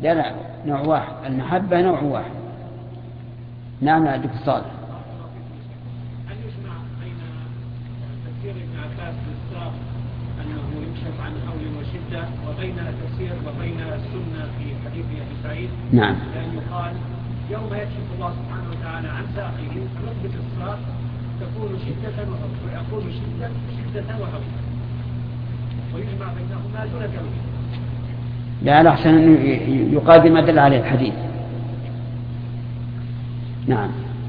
لا نوع واحد، المحبة نوع واحد. نعم يا دكتور صالح. هل يجمع بين تفسير ابن عباس بالساق أنه يكشف عن حول وشدة وبين تفسير وبين السنة في حديث أبي سعيد؟ نعم. لأن يقال يوم يكشف الله سبحانه وتعالى عن ساقه فنثبت الساق تكون شدة وهول، ويقول شدة وهول، ويجمع بينهما دون تأويل. لا أحسن أنه يقال ما دل عليه الحديث. نعم.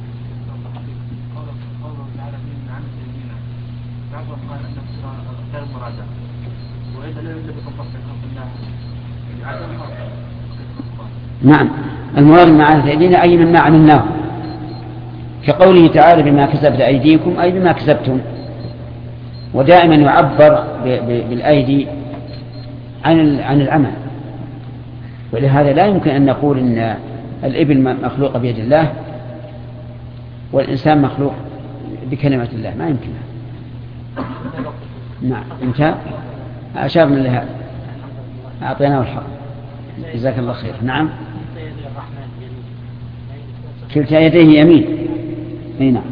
نعم، المراد مع أيدينا أي مما عملناه، كقوله تعالى بما كسبت أيديكم أي بما كسبتم. ودائما يعبر بالأيدي عن العمل، ولهذا لا يمكن أن نقول إن الإبل مخلوقة بيد الله والإنسان مخلوق بكلمة الله، ما يمكن. نعم انتهى، أشارنا لها، أعطيناه الحق، جزاك الله خير. نعم، كلتا يديه يمين. اي نعم،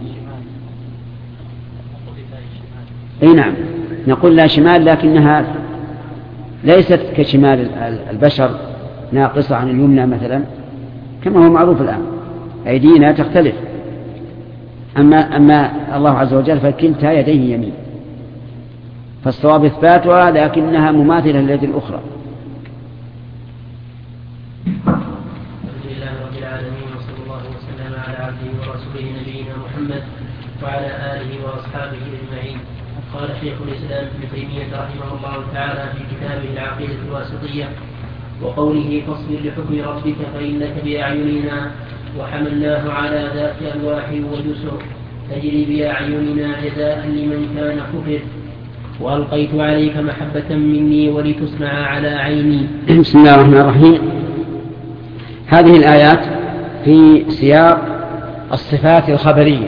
اي نعم، نقول لا شمال، لكنها ليست كشمال البشر، ناقصة عن اليمنى مثلا كما هو معروف الآن، أيدينا تختلف. أما الله عز وجل فكلتا يديه يمين، فالصواب إثباتها لكنها مماثلة لليد الأخرى. وعلى آله وأصحابه أجمعين. قال شيخ الإسلام ابن تيمية رحمه الله تعالى في كتابه العقيدة الواسطية: وقوله فاصبر لحكم ربك فإنك بأعيننا وحملناه على ذات ألواح وجسر تجري بأعيننا جزاء لمن كان كفر وألقيت عليك محبة مني ولتصنع على عيني. بسم الله الرحمن الرحيم. هذه الآيات في سياق الصفات الخبرية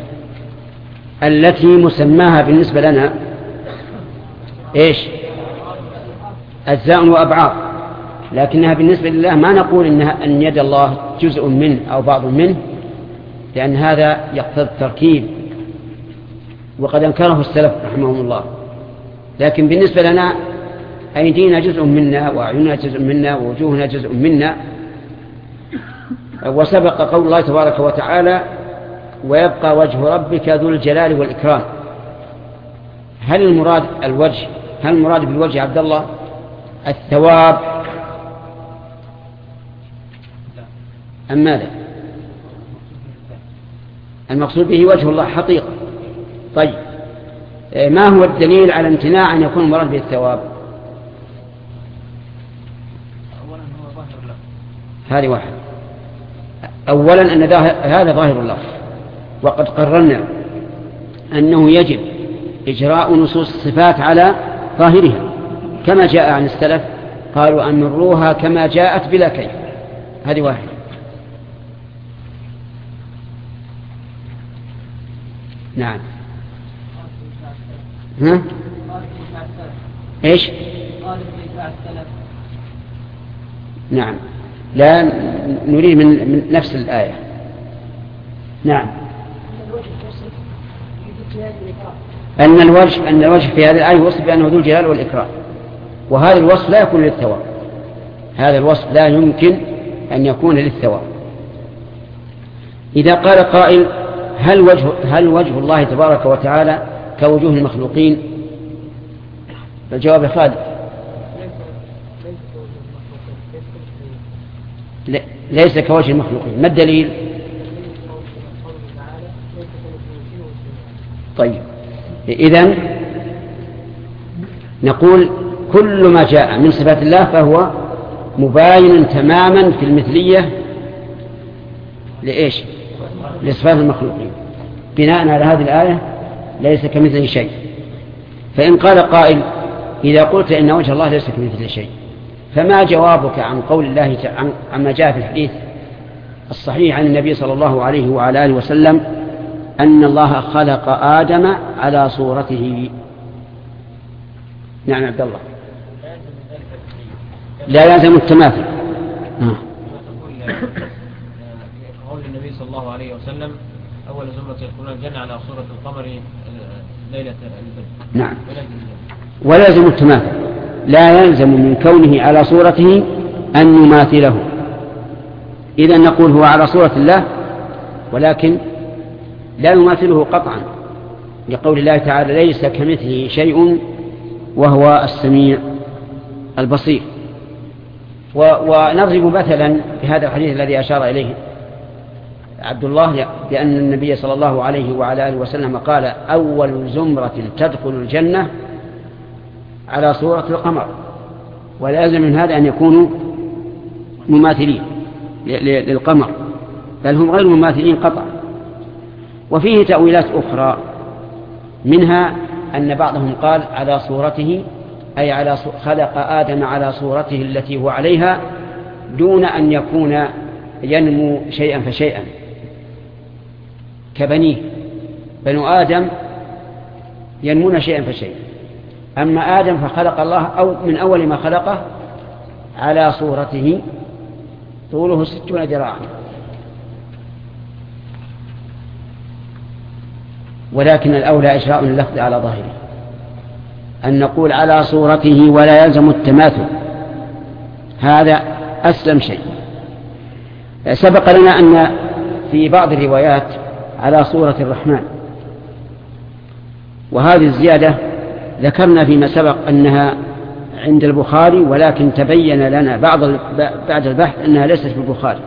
التي مسماها بالنسبة لنا إيش؟ أجزاء وأبعاد، لكنها بالنسبة لله ما نقول أن يد الله جزء منه أو بعض منه، لأن هذا يقتضي التركيب وقد أنكره السلف رحمهم الله. لكن بالنسبة لنا أيدينا جزء منا وأعيننا جزء منا ووجوهنا جزء منا. وسبق قول الله تبارك وتعالى: ويبقى وجه ربك ذو الجلال والإكرام. هل المراد الوجه؟ هل المراد بالوجه عبد الله الثواب أم ماذا؟ المقصود به وجه الله حقيقة. طيب، ما هو الدليل على امتناع أن يكون المراد به الثواب؟ هذه واحد. أولا أن هذا ظاهر الله، وقد قررنا أنه يجب إجراء نصوص الصفات على ظاهرها كما جاء عن السلف، قالوا أمروها كما جاءت بلا كيف. هذه واحد. نعم. ها؟ إيش؟ نعم، لا نريد من نفس الآية. نعم، أن الوجه في هذه الآية وصف بأنه ذو الجلال والإكرام، وهذا الوصف لا يكون للثواب. هذا الوصف لا يمكن أن يكون للثواب. إذا قال قائل: هل وجه الله تبارك وتعالى كوجوه المخلوقين؟ فالجواب خالد: ليس كوجه المخلوقين. ما الدليل؟ طيب، إذن نقول كل ما جاء من صفات الله فهو مباين تماما في المثلية لإيش؟ لصفات المخلوقين، بناء على هذه الآية: ليس كمثله شيء. فإن قال قائل: إذا قلت إن وجه الله ليس كمثله شيء، فما جوابك عن قول الله عما جاء في الحديث الصحيح عن النبي صلى الله عليه وعلى آله وسلم أن الله خلق آدم على صورته؟ نعم عبد الله. لا يلزم التماثل، قول النبي صلى الله عليه وسلم أول زمرة يدخلون الجنة على صورة القمر ليلة البدر. نعم. ولا يلزم التماثل، لا يلزم من كونه على صورته أن يماثله. إذا نقول هو على صورة الله ولكن لا يماثله قطعا، لقول الله تعالى ليس كمثله شيء وهو السميع البصير. ونضرب مثلا بهذا الحديث الذي أشار إليه عبد الله بأن النبي صلى الله عليه وعلى آله وسلم قال أول زمرة تدخل الجنة على صورة القمر، ولازم من هذا أن يكونوا مماثلين للقمر، بل هم غير مماثلين قطعا. وفيه تأويلات أخرى، منها أن بعضهم قال على صورته أي على خلق آدم على صورته التي هو عليها دون أن يكون ينمو شيئا فشيئا كبنيه. بنو آدم ينمون شيئا فشيئا، أما آدم فخلق الله أو من أول ما خلقه على صورته طوله 60 ذراعا. ولكن الأولى إجراء اللفظ على ظاهره، أن نقول على صورته ولا يلزم التماثل، هذا أسلم شيء. سبق لنا أن في بعض الروايات على صورة الرحمن، وهذه الزيادة ذكرنا فيما سبق أنها عند البخاري، ولكن تبين لنا بعد البحث أنها ليست في البخاري،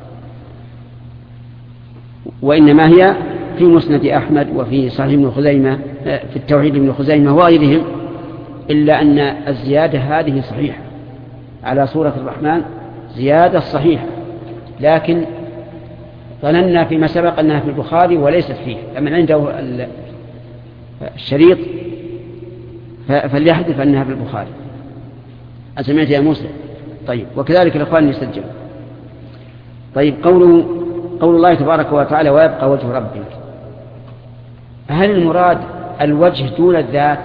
وإنما هي في مسند أحمد وفي صحيح ابن خزيمة في التوحيد ابن خزيمة وغيرهم، إلا أن الزيادة هذه صحيحة على صورة الرحمن، زيادة صحيحة، لكن ظننا فيما سبق أنها في البخاري وليست فيه، فمن عنده الشريط فليحدث أنها في البخاري. أسمعت يا موسى؟ طيب، وكذلك الإخوان يسجل. طيب، قول الله تبارك وتعالى ويبقى وجه ربك، هل المراد الوجه دون الذات؟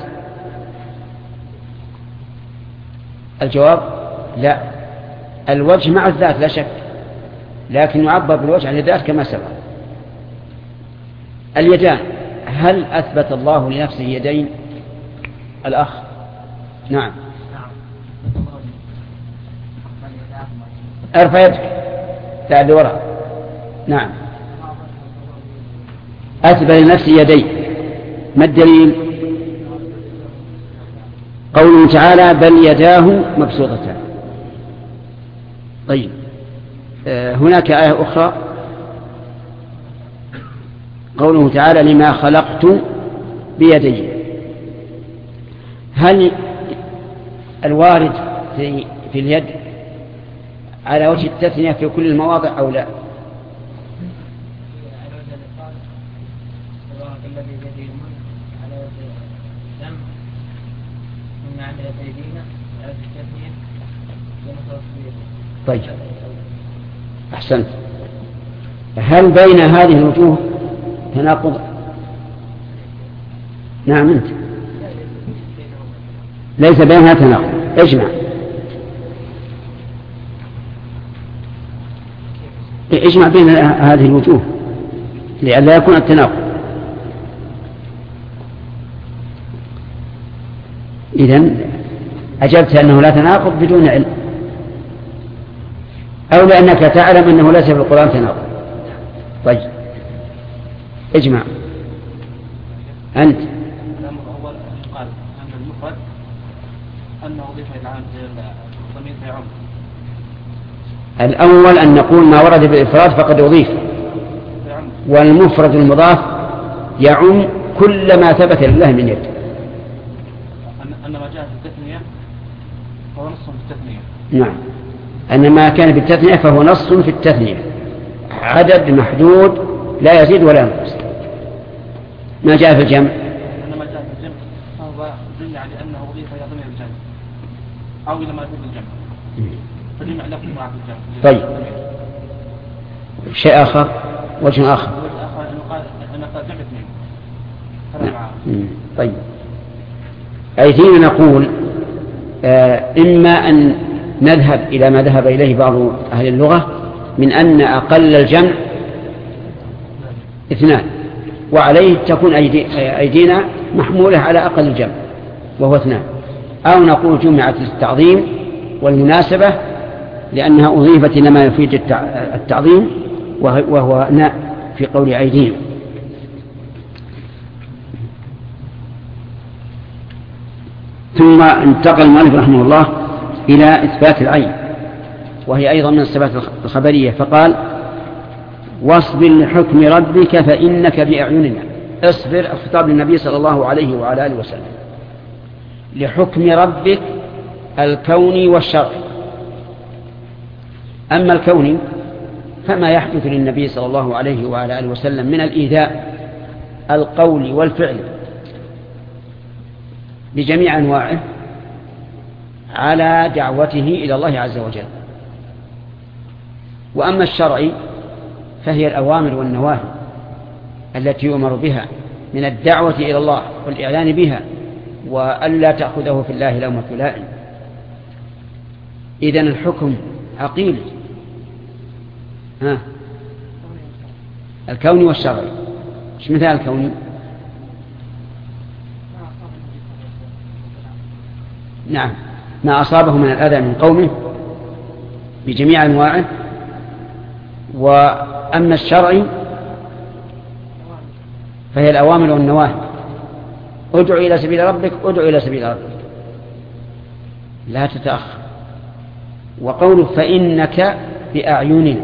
الجواب لا، الوجه مع الذات لا شك، لكن يعبر بالوجه عن الذات كما سبق. اليدان، هل أثبت الله لنفسه يدين؟ الأخ نعم. ارفع يدك تعال وراء. نعم، أثبت لنفسه يدين. ما الدليل؟ قوله تعالى بل يداه مبسوطتان. طيب، هناك آية أخرى قوله تعالى لما خلقت بيدي. هل الوارد في اليد على وجه التثنية في كل المواضع أو لا؟ طيب، أحسنت. هل بين هذه الوجوه تناقض؟ نعم، أنت ليس بينها تناقض. اجمع بين هذه الوجوه لئلا يكون التناقض. إذن أجبت أنه لا تناقض بدون علم، أو لأنك تعلم أنه ليس في القرآن تناقض. طيب، اجمع أنت. الأمر الأول قال أن المفرد أنه ضيف العام الضمير يعم. الأول أن نقول ما ورد بالإفراد فقد أضيف، والمفرد المضاف يعم كل ما ثبت لله من يد. أن ما جاء في التثنية فهو نص في التثنية. نعم، أن ما كان في التثنية فهو نص في التثنية، عدد محدود لا يزيد ولا ينقص. ما جاء في الجمع ما جاء في الجمع فهو دل على أنه أضيف إلى ضمير الجمع أو إلى ما يفيد الجمع، فجمع لفظ مع الجمع. طيب، شيء آخر، وجه آخر. أنا قال جمع اثنين. طيب، أي فينا نقول إما أن نذهب إلى ما ذهب إليه بعض أهل اللغة من أن أقل الجمع 2، وعليه تكون أيدينا محمولة على أقل الجمع وهو 2، أو نقول جمعت للتعظيم والمناسبة لأنها أضيفت إلى ما يفيد التعظيم وهو ناء في قول أيدينا. ثم انتقل المؤلف رحمه الله إلى إثبات العين، وهي أيضا من الصفات الخبرية، فقال واصبر لحكم ربك فإنك بأعيننا. اصبر الخطاب للنبي صلى الله عليه وعلى آله وسلم لحكم ربك الكوني والشرعي. أما الكوني فما يحدث للنبي صلى الله عليه وعلى آله وسلم من الإيذاء القول والفعل بجميع أنواعه على دعوته إلى الله عز وجل. وأما الشرعي فهي الأوامر والنواهي التي يؤمر بها من الدعوة إلى الله والإعلان بها وألا تأخذه في الله لومة لائم. إذن الحكم عقيل الكوني والشرعي. ايش مثال الكوني؟ نعم، ما أصابه من الأذى من قومه بجميع أنواعه. وأما الشرعي فهي الأوامر والنواهي. ادع إلى سبيل ربك، ادع إلى سبيل ربك، لا تتأخر. وقوله فإنك بأعيننا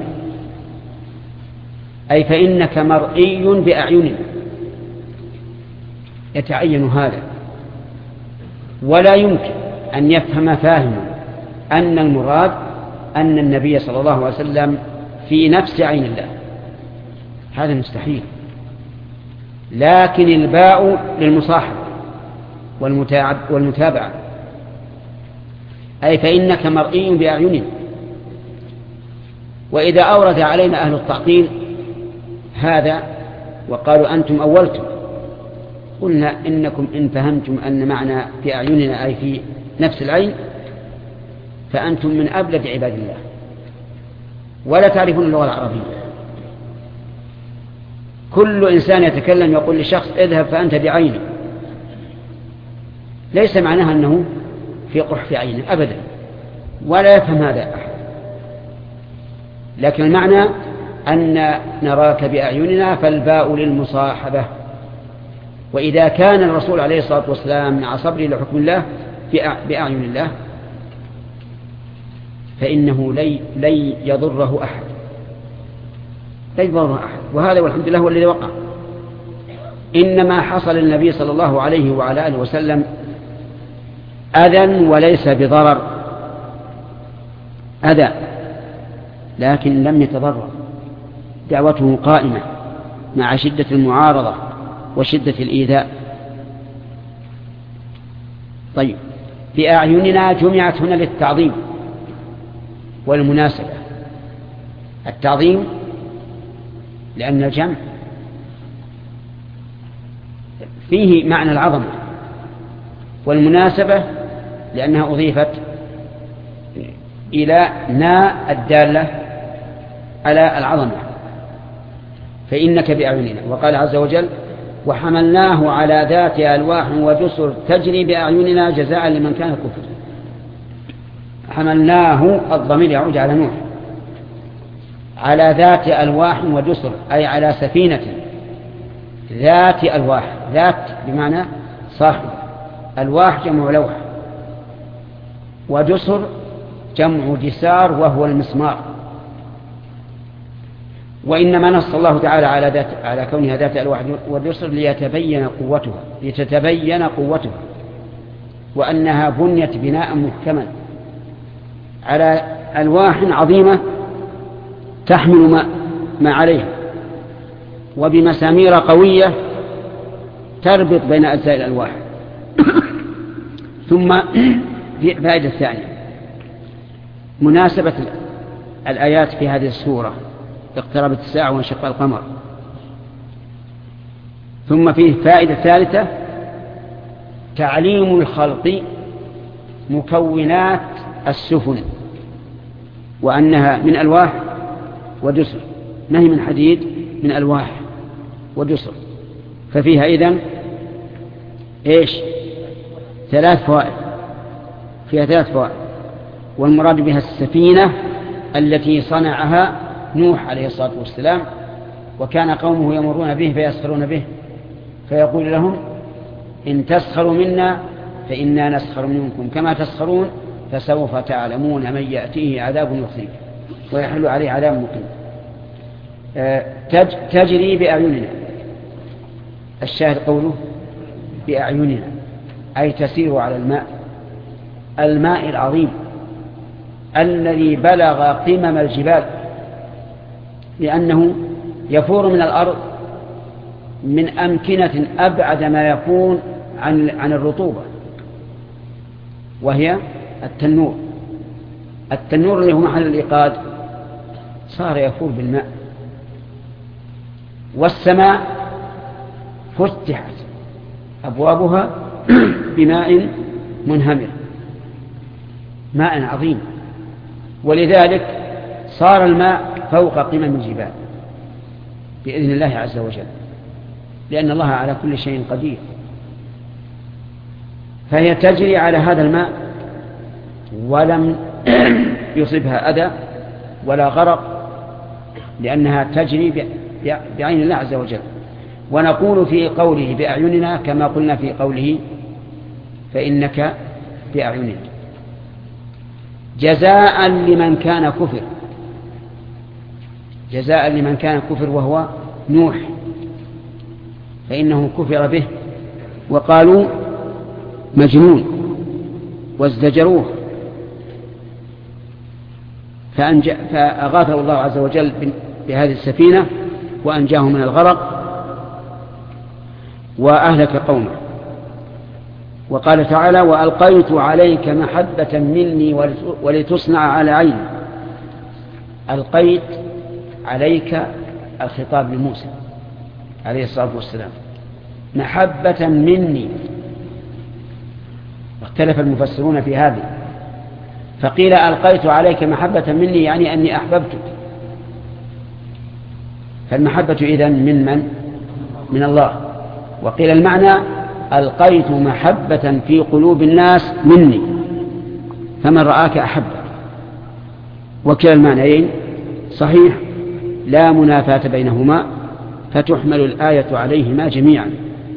أي فإنك مرئي بأعيننا، يتعين هذا. ولا يمكن أن يفهم فاهم أن المراد أن النبي صلى الله عليه وسلم في نفس عين الله، هذا مستحيل. لكن الباء للمصاحبة والمتابعة، أي فإنك مرئي بأعيننا. وإذا أورد علينا أهل التعطيل هذا وقالوا أنتم أولتم، قلنا إنكم إن فهمتم أن معنى في أعيننا أي في نفس العين فأنتم من أبلد عباد الله ولا تعرفون اللغة العربية. كل إنسان يتكلم يقول لشخص اذهب فأنت بعينه، ليس معناها أنه في قحف عينه أبدا، ولا يفهم هذا أحد. لكن المعنى أن نراك بأعيننا، فالباء للمصاحبة. وإذا كان الرسول عليه الصلاة والسلام مع صبره لحكم الله بأعين الله فإنه لن يضره أحد، لا يضره أحد. وهذا والحمد لله هو الذي وقع. إنما حصل للنبي صلى الله عليه وعلى آله وسلم أذى وليس بضرر، أذى لكن لم يتضرر، دعوته قائمة مع شدة المعارضة وشدة الإيذاء. طيب، بأعيننا جمعت هنا للتعظيم والمناسبة. التعظيم لأن الجمع فيه معنى العظمة، والمناسبة لأنها أضيفت إلى نا الدالة على العظمة. فإنك بأعيننا. وقال عز وجل وحملناه على ذات ألواح ودسر تجري بأعيننا جزاء لمن كان كفر. حملناه الضمير يعود على نوح، على ذات ألواح ودسر أي على سفينة ذات ألواح، ذات بمعنى صاحب، ألواح جمع لوح، ودسر جمع دسار وهو المسمار. وإنما نص الله تعالى على كونها ذات ألواح ودسر لتتبين قوتها وأنها بنيت بناء محكما على ألواح عظيمة تحمل ما عليها، وبمسامير قوية تربط بين أجزاء الألواح. ثم فائدة الثانية مناسبة الآيات في هذه السورة، اقتربت الساعة وانشق القمر. ثم فيه فائدة ثالثة تعليم الخلق مكونات السفن وأنها من ألواح ودسر، ما هي من حديد، من ألواح ودسر. ففيها إذن إيش؟ 3 فوائد، فيها 3 فوائد. والمراد بها السفينة التي صنعها نوح عليه الصلاة والسلام، وكان قومه يمرون به فيسخرون به فيقول لهم إن تسخروا منا فإنا نسخر منكم كما تسخرون فسوف تعلمون من يأتيه عذاب يخزيه ويحل عليه عذاب مقيم. تجري بأعيننا، الشاهد قوله بأعيننا، أي تسير على الماء العظيم الذي بلغ قمم الجبال، لأنه يفور من الأرض من أمكنة أبعد ما يكون عن الرطوبة، وهي التنور اللي هو محل الإيقاد صار يفور بالماء. والسماء فتحت أبوابها بماء منهمر، ماء عظيم، ولذلك صار الماء فوق قمم الجبال بإذن الله عز وجل، لأن الله على كل شيء قدير. فهي تجري على هذا الماء ولم يصبها أذى ولا غرق، لأنها تجري بعين الله عز وجل. ونقول في قوله بأعيننا كما قلنا في قوله فإنك بأعيننا، جزاء لمن كان كفر، جزاء لمن كان كفر وهو نوح، فإنه كفر به وقالوا مجنون وازدجروه، فأغاثه الله عز وجل بهذه السفينة وأنجاه من الغرق وأهلك قومه. وقال تعالى وألقيت عليك محبة مني ولتصنع على عيني. ألقيت عليك الخطاب لموسى عليه الصلاة والسلام محبة مني، اختلف المفسرون في هذه، فقيل ألقيت عليك محبة مني يعني أني أحببتك، فالمحبة إذن من الله. وقيل المعنى ألقيت محبة في قلوب الناس مني فمن رآك أحبك، وكلا المعنيين صحيح لا منافاة بينهما، فتحمل الآية عليهما جميعا.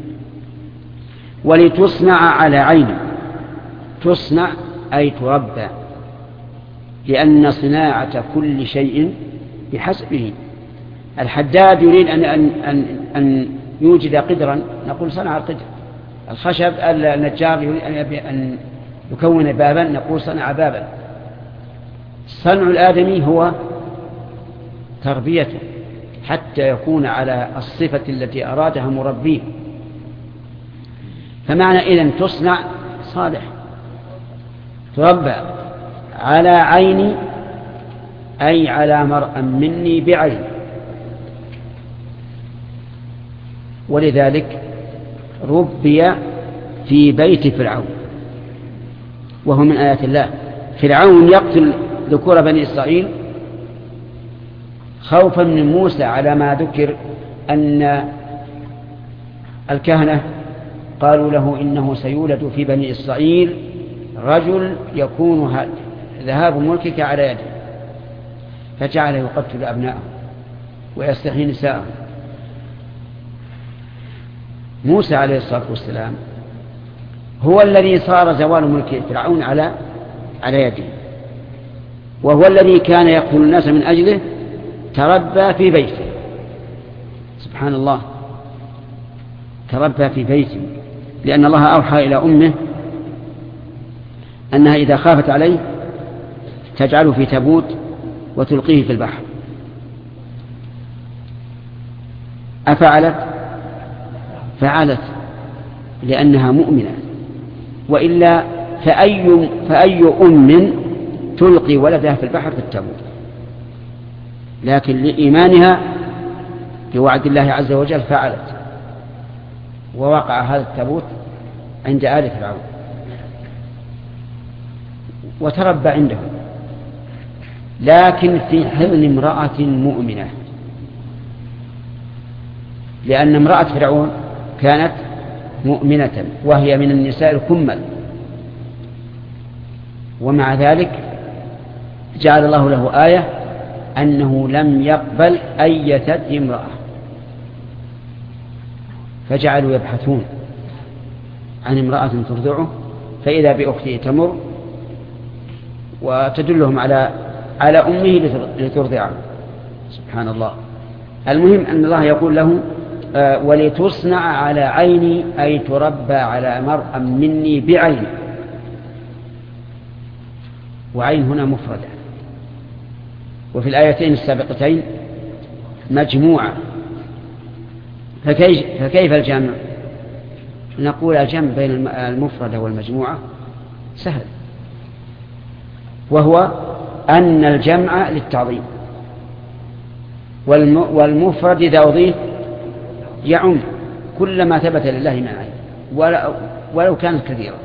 ولتصنع على عيني، تصنع أي تربى، لأن صناعة كل شيء بحسبه. الحداد يريد أن يوجد قدرا، نقول صنع القدر. الخشب النجار يريد أن يكون بابا، نقول صنع بابا. صنع الآدمي هو تربيته حتى يكون على الصفة التي أرادها مربيه. فمعنى إذن تصنع صالح، تربى على عيني أي على مرأى مني بعين. ولذلك ربي في بيت فرعون، وهو من آيات الله. فرعون يقتل ذكور بني إسرائيل خوفا من موسى، على ما ذكر أن الكهنة قالوا له إنه سيولد في بني إسرائيل رجل يكون ذهاب ملكك على يده، فجعل يقتل أبناءه ويستحيي نساءه. موسى عليه الصلاة والسلام هو الذي صار زوال ملك فرعون على يده، وهو الذي كان يقتل الناس من أجله، تربى في بيته. سبحان الله، تربى في بيته، لأن الله أوحى إلى أمه أنها إذا خافت عليه تجعله في تابوت وتلقيه في البحر. أفعلت؟ فعلت، لأنها مؤمنة، وإلا فأي أم تلقي ولدها في البحر في التابوت؟ لكن لإيمانها بوعد الله عز وجل فعلت، ووقع هذا التابوت عند آل فرعون وتربى عنده. لكن في حضن امرأة مؤمنة، لأن امرأة فرعون كانت مؤمنة وهي من النساء الكمل، ومع ذلك جعل الله له آية أنه لم يقبل أية امرأة، فجعلوا يبحثون عن امرأة ترضعه، فإذا بأخته تمر وتدلهم على أمه لترضعه. سبحان الله. المهم أن الله يقول له ولتصنع على عيني، أي تربى على مرأى مني بعيني، وعين هنا مفردة، وفي الآيتين السابقتين مجموعة، فكيف الجمع؟ نقول الجمع بين المفردة والمجموعة سهل، وهو أن الجمع للتعظيم، والمفرد إذا أضيف يعم كل ما ثبت لله من عين ولو كانت كثيرة.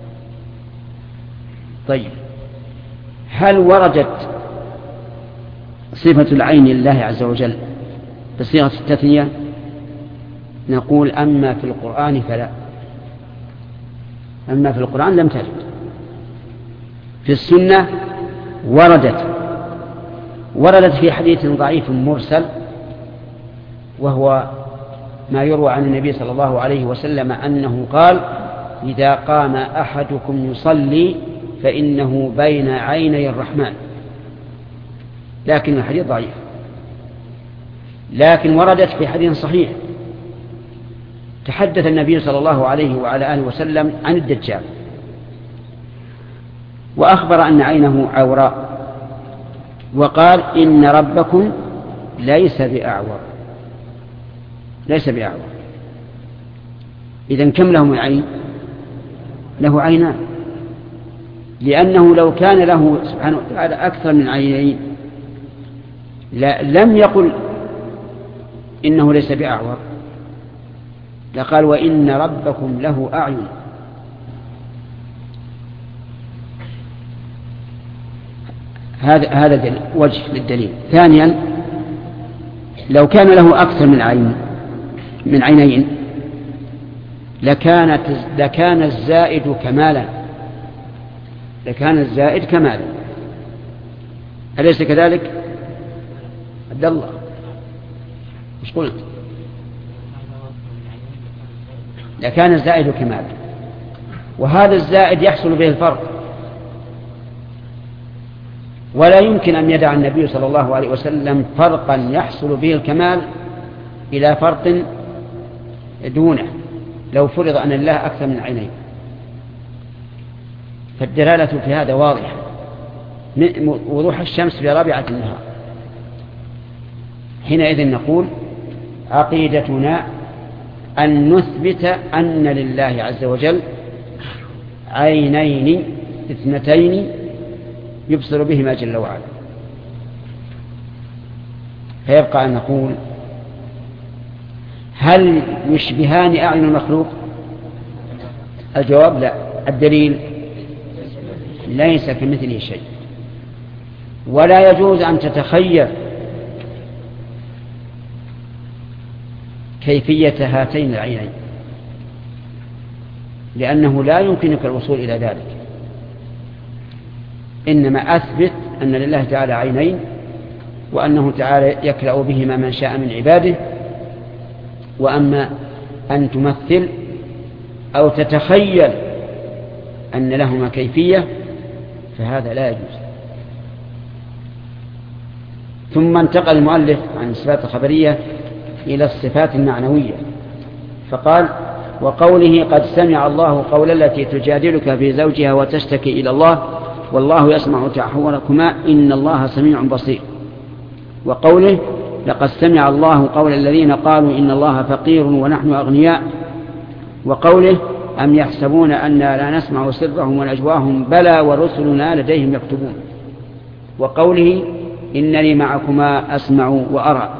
طيب، هل وردت صفة العين لله عز وجل بصيغة التثنية؟ نقول أما في القرآن فلا، أما في القرآن لم ترد. في السنة وردت في حديث ضعيف مرسل، وهو ما يروى عن النبي صلى الله عليه وسلم أنه قال: إذا قام أحدكم يصلي فإنه بين عيني الرحمن. لكن الحديث ضعيف، لكن وردت في حديث صحيح. تحدث النبي صلى الله عليه وعلى آله وسلم عن الدجال، وأخبر أن عينه عوراء، وقال: إن ربكم ليس بأعور. إذن كم له من عين؟ له عينان، لأنه لو كان له سبحانه وتعالى أكثر من عينين لم يقل إنه ليس بأعور، لقال: وإن ربكم له أعين. هذا وجه للدليل. ثانيا، لو كان له أكثر من عينين لكان الزائد كمالا. أليس كذلك عبد الله؟ مش قلت لكان الزائد كمالا، وهذا الزائد يحصل به الفرق، ولا يمكن أن يدع النبي صلى الله عليه وسلم فرقا يحصل به الكمال إلى فرق دونه لو فرض أن الله أكثر من عينين. فالدلالة في هذا واضحة وضوح الشمس في رابعة النهار. حينئذ نقول عقيدتنا أن نثبت أن لله عز وجل عينين اثنتين يبصر بهما جل وعلا. فيبقى أن نقول: هل يشبهان أعين المخلوق؟ الجواب: لا. الدليل: ليس كمثله شيء، ولا يجوز أن تتخيل كيفية هاتين العينين، لأنه لا يمكنك الوصول إلى ذلك. إنما أثبت أن لله تعالى عينين، وأنه تعالى يكلأ بهما من شاء من عباده. وأما أن تمثل أو تتخيل أن لهما كيفية فهذا لا يجوز. ثم انتقل المؤلف عن الصفات الخبرية إلى الصفات المعنوية، فقال: وقوله: قد سمع الله قول التي تجادلك في زوجها وتشتكي إلى الله والله يسمع تحوركما إن الله سميع بصير. وقوله: لقد سمع الله قول الذين قالوا إن الله فقير ونحن أغنياء. وقوله: أم يحسبون أننا لا نسمع سرهم ونجواهم بلى ورسلنا لديهم يكتبون. وقوله: إنني معكما أسمع وأرى.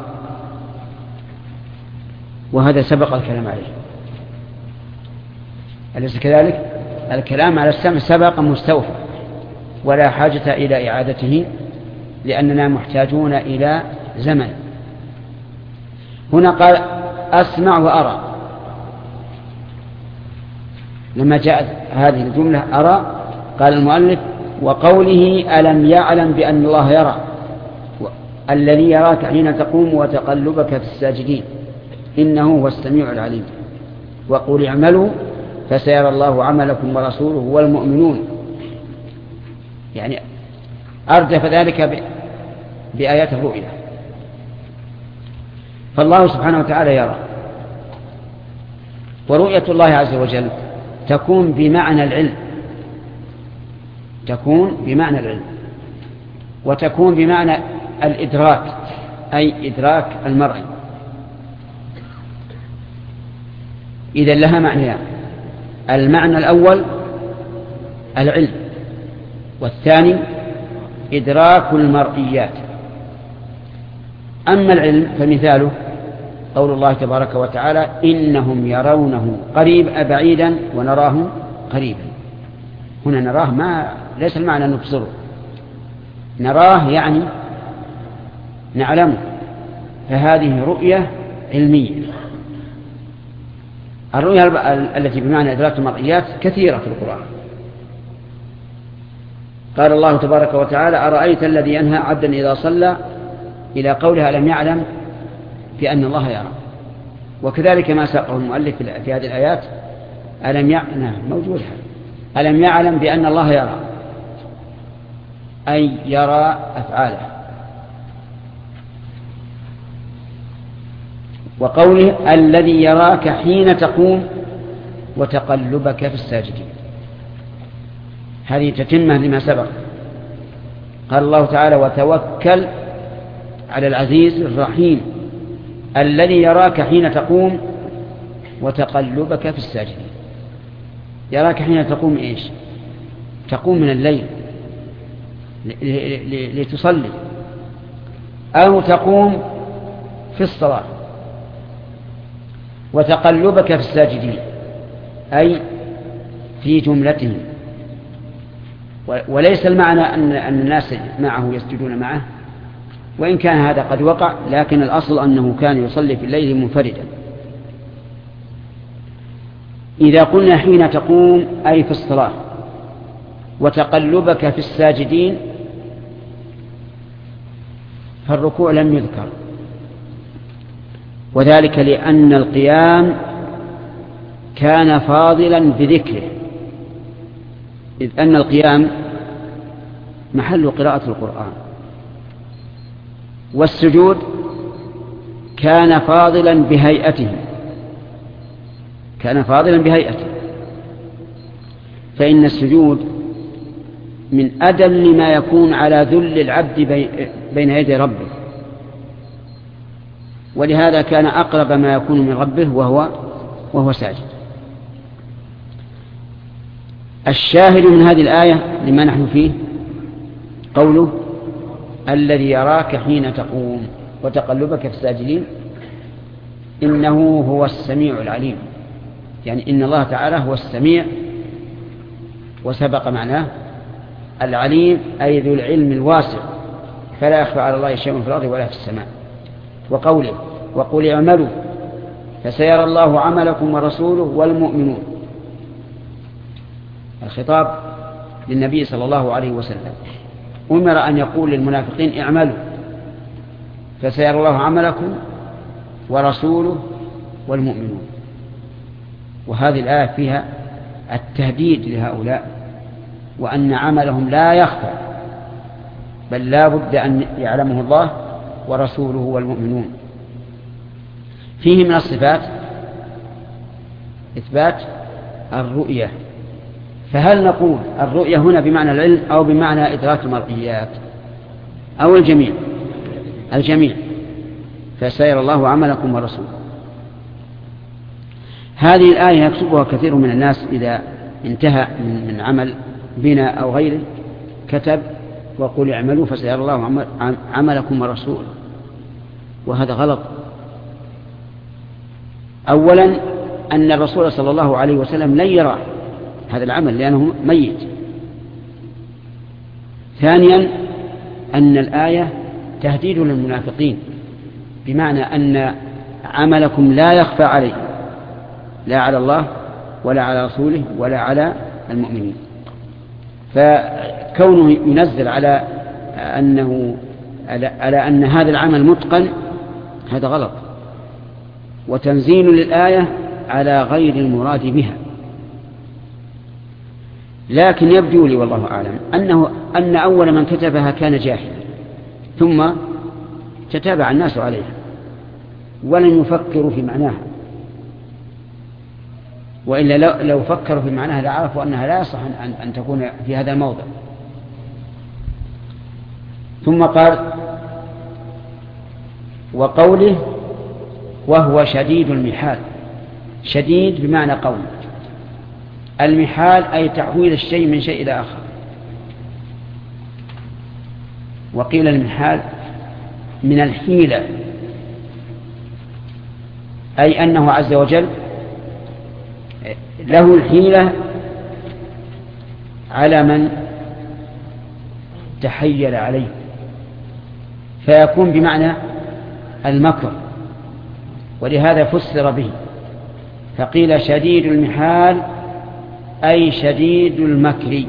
وهذا سبق الكلام عليه، أليس كذلك؟ الكلام على السمع سبق مستوفى ولا حاجة إلى إعادته لأننا محتاجون إلى زمن. هنا قال أسمع وأرى، لما جاءت هذه الجملة أرى قال المؤلف وقوله ألم يعلم بأن الله يرى، الذي يراك حين تقوم وتقلبك في الساجدين إنه هو السميع العليم. وقل اعملوا فسيرى الله عملكم ورسوله والمؤمنون، يعني أردف ذلك بآيات الرؤيا. فالله سبحانه وتعالى يرى، ورؤية الله عز وجل تكون بمعنى العلم، تكون بمعنى العلم، وتكون بمعنى الإدراك، أي إدراك المرء. إذن لها معنيان: المعنى الأول العلم، والثاني إدراك المرئيات. أما العلم فمثاله قول الله تبارك وتعالى إنهم يرونه بعيدا ونراه قريبا. هنا نراه ليس المعنى نبصره، نراه يعني نعلمه، فهذه رؤية علمية. الرؤية التي بمعنى إدراك المرئيات كثيرة في القرآن. قال الله تبارك وتعالى أرأيت الذي ينهى عبدا إذا صلى، إلى قولها ألم يعلم بأن الله يرى. وكذلك ما ساقه المؤلف في هذه الآيات ألم يعلم بأن الله يرى، أي يرى أفعاله. وقوله الذي يراك حين تقوم وتقلبك في الساجدين، هذه تتمة لما سبق. قال الله تعالى وتوكل على العزيز الرحيم الذي يراك حين تقوم وتقلبك في الساجدين. يراك حين تقوم إيش؟ تقوم من الليل لتصلي، أو تقوم في الصلاة. وتقلبك في الساجدين أي في جملتهم، وليس المعنى أن الناس معه يسجدون معه، وإن كان هذا قد وقع، لكن الأصل أنه كان يصلي في الليل منفردا. إذا قلنا حين تقوم أي في الصلاة، وتقلبك في الساجدين، فالركوع لم يذكر، وذلك لأن القيام كان فاضلا بذكره، إذ أن القيام محل قراءة القرآن، والسجود كان فاضلا بهيئته، فإن السجود من أدل ما يكون على ذل العبد بين يدي ربه، ولهذا كان أقرب ما يكون من ربه وهو ساجد. الشاهد من هذه الآية لما نحن فيه قوله الذي يراك حين تقوم وتقلبك في الساجدين إنه هو السميع العليم، يعني إن الله تعالى هو السميع، وسبق معناه العليم أي ذو العلم الواسع، فلا يخفى على الله شيء في الأرض ولا في السماء. وقوله وقل اعملوا فسيرى الله عملكم ورسوله والمؤمنون، الخطاب للنبي صلى الله عليه وسلم، أمر أن يقول للمنافقين اعملوا فسيرى الله عملكم ورسوله والمؤمنون. وهذه الآية فيها التهديد لهؤلاء، وأن عملهم لا يخفى، بل لا بد أن يعلمه الله ورسوله والمؤمنون. فيه من الصفات إثبات الرؤية، فهل نقول الرؤية هنا بمعنى العلم أو بمعنى إدراك المرئيات أو الجميع؟ الجميع. فسيرى الله عملكم ورسوله. هذه الآية يكتبها كثير من الناس إذا انتهى من عمل بناء أو غيره، كتب وقل اعملوا فسيرى الله عملكم ورسوله، وهذا غلط. أولا أن الرسول صلى الله عليه وسلم لن يرى هذا العمل لأنه ميت. ثانيا أن الآية تهديد للمنافقين، بمعنى أن عملكم لا يخفى عليه، لا على الله ولا على رسوله ولا على المؤمنين. فكونه ينزل على أن هذا العمل متقن هذا غلط، وتنزيل للآية على غير المراد بها. لكن يبدو لي والله أعلم أن أول من كتبها كان جاهلا، ثم تتابع الناس عليها ولم يفكروا في معناها، وإلا لو فكروا في معناها لعرفوا أنها لا يصح أن تكون في هذا الموضع. ثم قال وقوله وهو شديد المحال. شديد بمعنى قوي، المحال أي تحويل الشيء من شيء إلى آخر. وقيل المحال من الحيلة، أي أنه عز وجل له الحيلة على من تحيل عليه، فيكون بمعنى المكر، ولهذا فسر به فقيل شديد المحال أي شديد المكر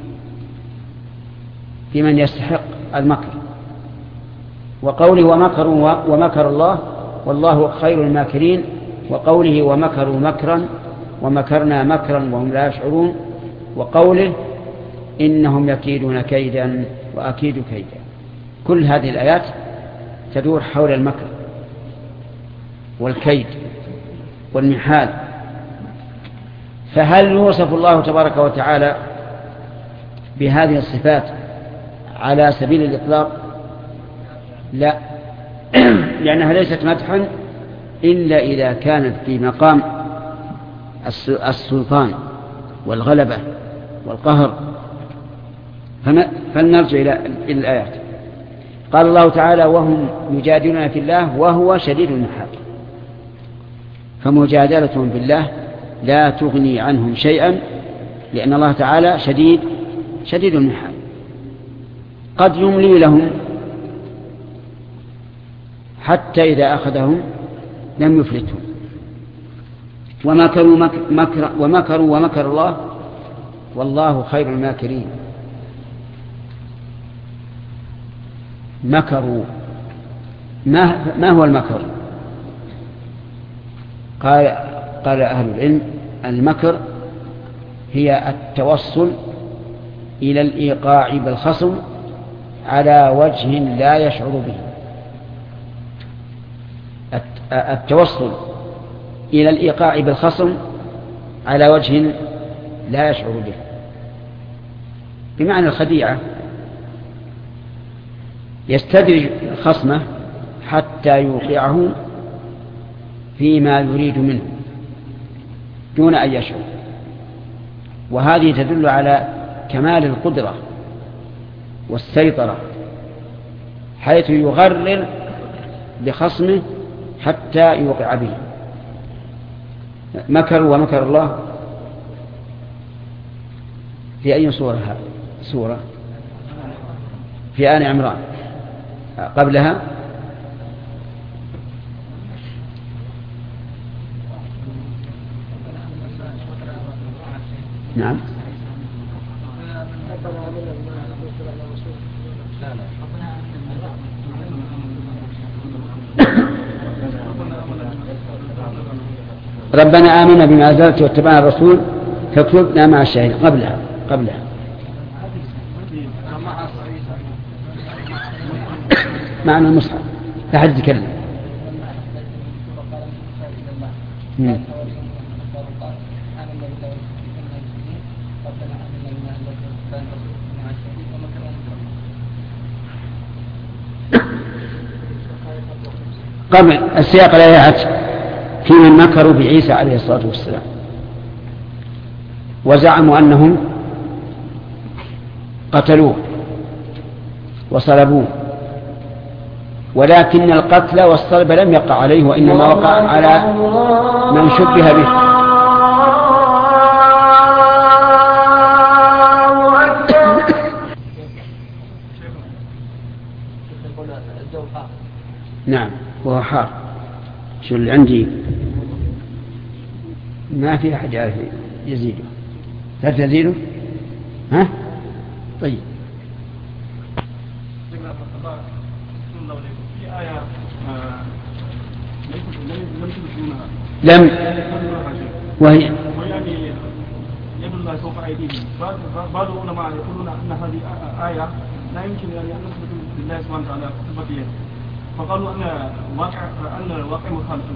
في من يستحق المكر. وقوله ومكر الله والله خير الماكرين، وقوله ومكروا مكرا ومكرنا مكرا وهم لا يشعرون، وقوله إنهم يكيدون كيدا وأكيد كيدا. كل هذه الآيات تدور حول المكر والكيد والمحال. فهل يوصف الله تبارك وتعالى بهذه الصفات على سبيل الإطلاق؟ لا، لأنها ليست مدحا إلا إذا كانت في مقام السلطان والغلبة والقهر. فلنرجع إلى الآيات. قال الله تعالى وهم يجادلون في الله وهو شديد المحال، فمجادلتهم بالله لا تغني عنهم شيئا، لأن الله تعالى شديد المحال. قد يملي لهم حتى إذا أخذهم لم يفلتهم. ومكروا ومكر الله والله خير الماكرين. مكروا، ما هو المكر؟ قال أهل العلم المكر هي التوصل إلى الإيقاع بالخصم على وجه لا يشعر به. التوصل إلى الإيقاع بالخصم على وجه لا يشعر به، بمعنى الخديعة، يستدرج خصمه حتى يوقعه فيما يريد منه دون أن يشعر. وهذه تدل على كمال القدرة والسيطرة، حيث يغرر بخصمه حتى يوقع به. مكروا ومكر الله في أي سورة؟ سورة في آل عمران. قبلها نعم ربنا آمنا بما أنزلت واتبعنا الرسول فاكتبنا مع الشاهدين. قبلها معنى المصحف لا حد يتكلم. قبل السياق الآيات في من مكروا بعيسى عليه الصلاة والسلام وزعموا أنهم قتلوه وصلبوه، ولكن القتل والصلب لم يقع عليه، وإنما وقع على من شبه به. نعم وهو حار. شو اللي عندي ما في أحد يعرف يزيده. هل تزيده؟ ها؟ طيب لم وهي يد الله فوق أيديهم. بعض العلماء يقولون أن هذه آية لا يمكن أن نثبت لله سبحانه وتعالى صفة يد، فقالوا أن الواقع مخالف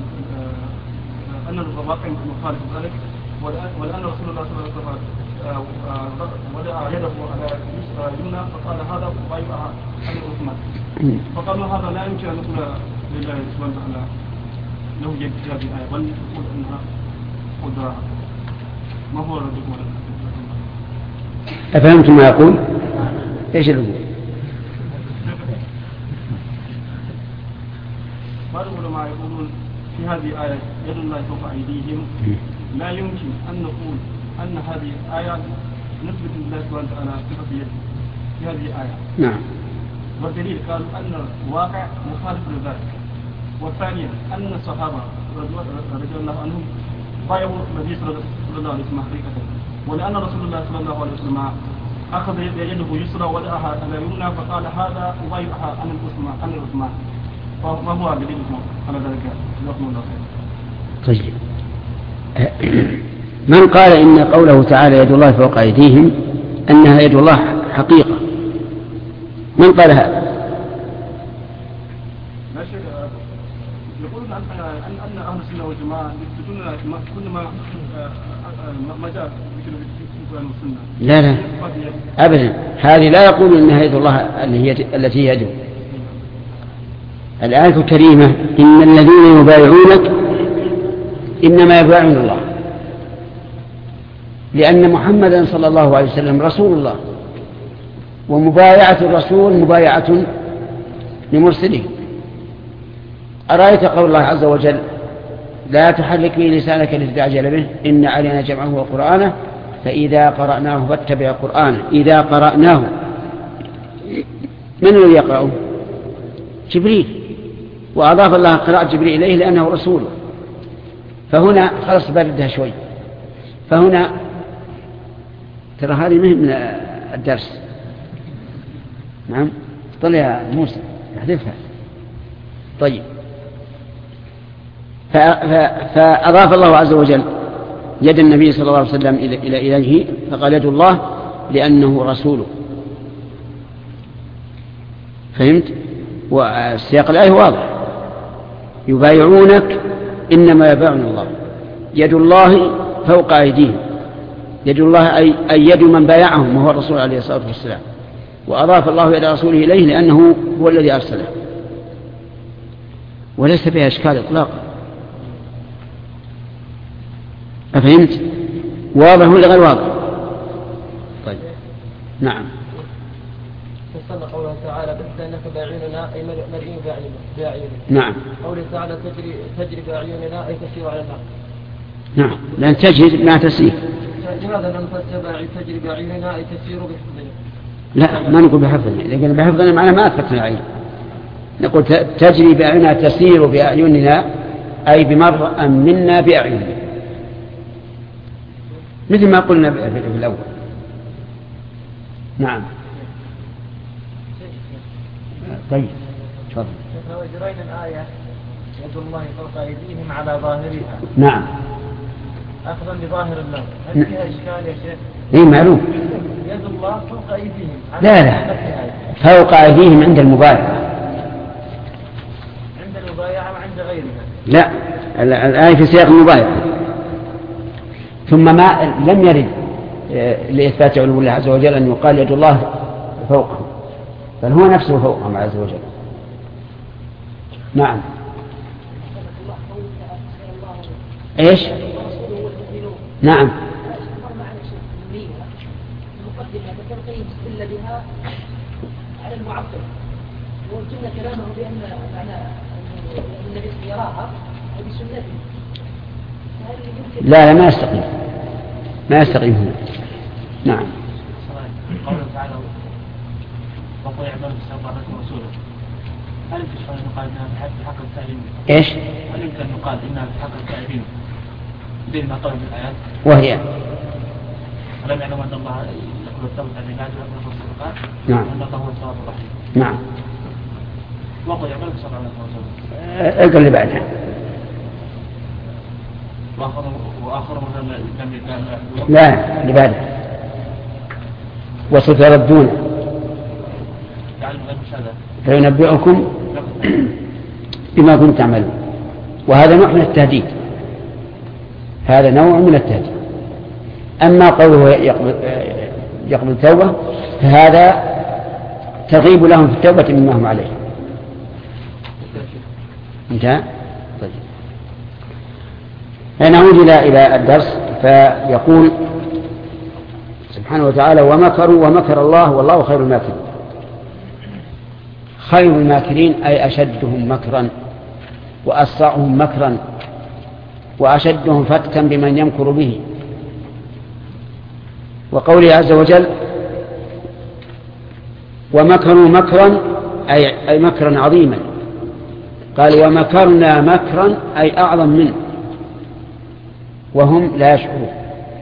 ذلك، ولأن رسول الله صلى الله عليه وسلم وضع يده على اليمنى فقال هذا بايعها عن العثمان، فقالوا هذا لا يمكن أن نقول لله سبحانه وتعالى له يد في هذه الآية، بل نقول أنها قدرة. ما هو ردكم على أفهمتم ما يقول؟ إيش اللي يقول؟ بعض العلماء يقولون في هذه الآية يد الله فوق أيديهم، لا يمكن أن نقول أن هذه الآية نثبت لله سبحانه وتعالى صفة يد في هذه الآية. نعم. والدليل قالوا أن الواقع مخالف لذلك. والثانيا أن الصحابة رضي الله عنهم بايعوا النبي صلى الله عليه وسلم حقيقة، ولأن رسول الله صلى الله عليه وسلم أخذ يده يسرى ودعها على يمنى فقال هذا بايعها عن العثمان. فما هو دليلكم على ذلك؟ جزاكم الله خير. طيب من قال إن قوله تعالى يد الله فوق أيديهم أنها يد الله حقيقة؟ من قال هذا؟ لا شك يقولون أن أهل السنة والجماعة يثبتون كل ما جاء في السنة. لا أبدا، هذه لا يقول إنها يد الله التي يده. الآية الكريمة إن الذين يبايعونك إنما يبايعون الله، لأن محمدا صلى الله عليه وسلم رسول الله، ومبايعة الرسول مبايعة لمرسله. أرأيت قول الله عز وجل لا تحرك به لسانك لتعجل به إن علينا جمعه وقرآنه فإذا قرأناه فاتبع قرآنه. إذا قرأناه من الذي يقرأه؟ جبريل، وأضاف الله قراءة جبريل إليه لأنه رسوله. فهنا خلص بردها شوي. فهنا ترى هذه من الدرس. نعم طلع يا موسى احذفها. طيب فأضاف الله عز وجل يد النبي صلى الله عليه وسلم إليه فقال يد الله لأنه رسوله. فهمت؟ والسياق الآية واضح. يبايعونك إنما يبايعون الله. يد الله فوق أيديهم. يد الله أي يد من بايعهم وهو الرسول عليه الصلاة والسلام. وأضاف الله يد رسوله إليه لأنه هو الذي أرسله، وليس فيها إشكال إطلاقا. أفهمت؟ واضح ولا غير واضح؟ طيب نعم. فصلنا قوله تعالى بس أنك بأعيننا أي مرئي بأعيننا. نعم. قوله تعالى تجري بأعيننا أي تسير على الماء. نعم لأن تجري ما تسير. لماذا لم نفسر تجري بأعيننا أي تسير بحفظنا؟ لا ما نقول بحفظنا، لكن بحفظنا معناه ما أثبتنا العين. نقول تجري بأعيننا تسير بأعيننا أي بمرأ منا بأعيننا، مثل ما قلنا في الأول. نعم. طيب تفضل. لو جرينا الآية يد الله فوق أيديهم على ظاهرها. نعم. أخذا بظاهر الله، هل فيها إشكال يا شيخ؟ إيه معلوم. يد الله فوق أيديهم. لا فوق أيديهم عند المبايعة. عند المبايعة وعند غيرها. لا الآية في سياق المبايعة. ثم ما لم يرد لإثبات علو الله عز وجل أن يقال يد الله فوقه، بل هو نفسه فوقهم عز وجل. نعم. ايش؟ نعم. بها على المعطل وقلنا كلامه بأن معنى النبي يراها وبسنته. لا ما يستقيم هنا. نعم. قوله تعالى وهو يعمل بسبب رسوله. هل يمكن أن يقال إنها بحق التائبين؟ إيش؟ هل يمكن أن يقال إنها بحق التائبين بدون ما طلب الآيات؟ وهي؟ ألم يعلم أن الله يقبل التوبة عن عباده ويغفر الصدقات؟ نعم. وأن الله هو التواب الرحيم. نعم. وقل يعمل صلى الله عليه وسلم. اقرأ اللي بعدها. وآخر مثلا لم يكن. لا اللي بعدها. وستردون فينبئكم بما كنتم تعملون. وهذا نوع من التهديد، هذا نوع من التهديد. أما قوله يقبل التوبة فهذا تغيب لهم في التوبة مما هم عليه. انتهى؟ طيب. نعود إلى الدرس. فيقول سبحانه وتعالى ومكروا ومكر الله والله خير الماكرين. خير الماكرين أي أشدهم مكرا وأسرعهم مكرا وأشدهم فتكا بمن يمكر به. وقوله عز وجل ومكروا مكرا أي مكرا عظيما. قال ومكرنا مكرا أي أعظم منه وهم لا يشعرون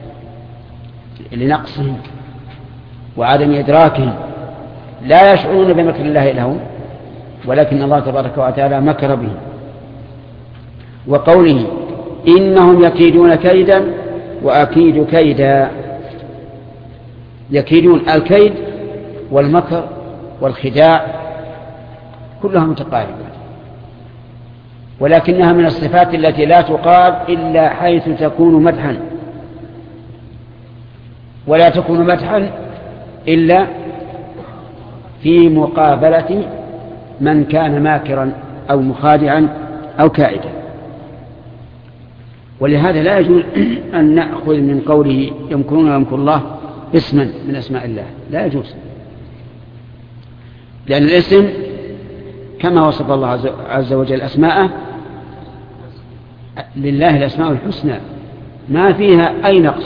لنقصهم وعدم إدراكهم، لا يشعرون بمكر الله لهم، ولكن الله تبارك وتعالى مكر به. وقوله إنهم يكيدون كيدا وأكيد كيدا. يكيدون الكيد والمكر والخداع كلها متقاربة، ولكنها من الصفات التي لا تقال إلا حيث تكون مدحا، ولا تكون مدحا إلا في مقابلة من كان ماكرا أو مخادعا أو كائدا. ولهذا لا يجوز أن نأخذ من قوله يمكرون ويمكر الله اسما من أسماء الله، لا يجوز، لأن الاسم كما وصف الله عز وجل أسماءه لله الأسماء الحسنى ما فيها أي نقص،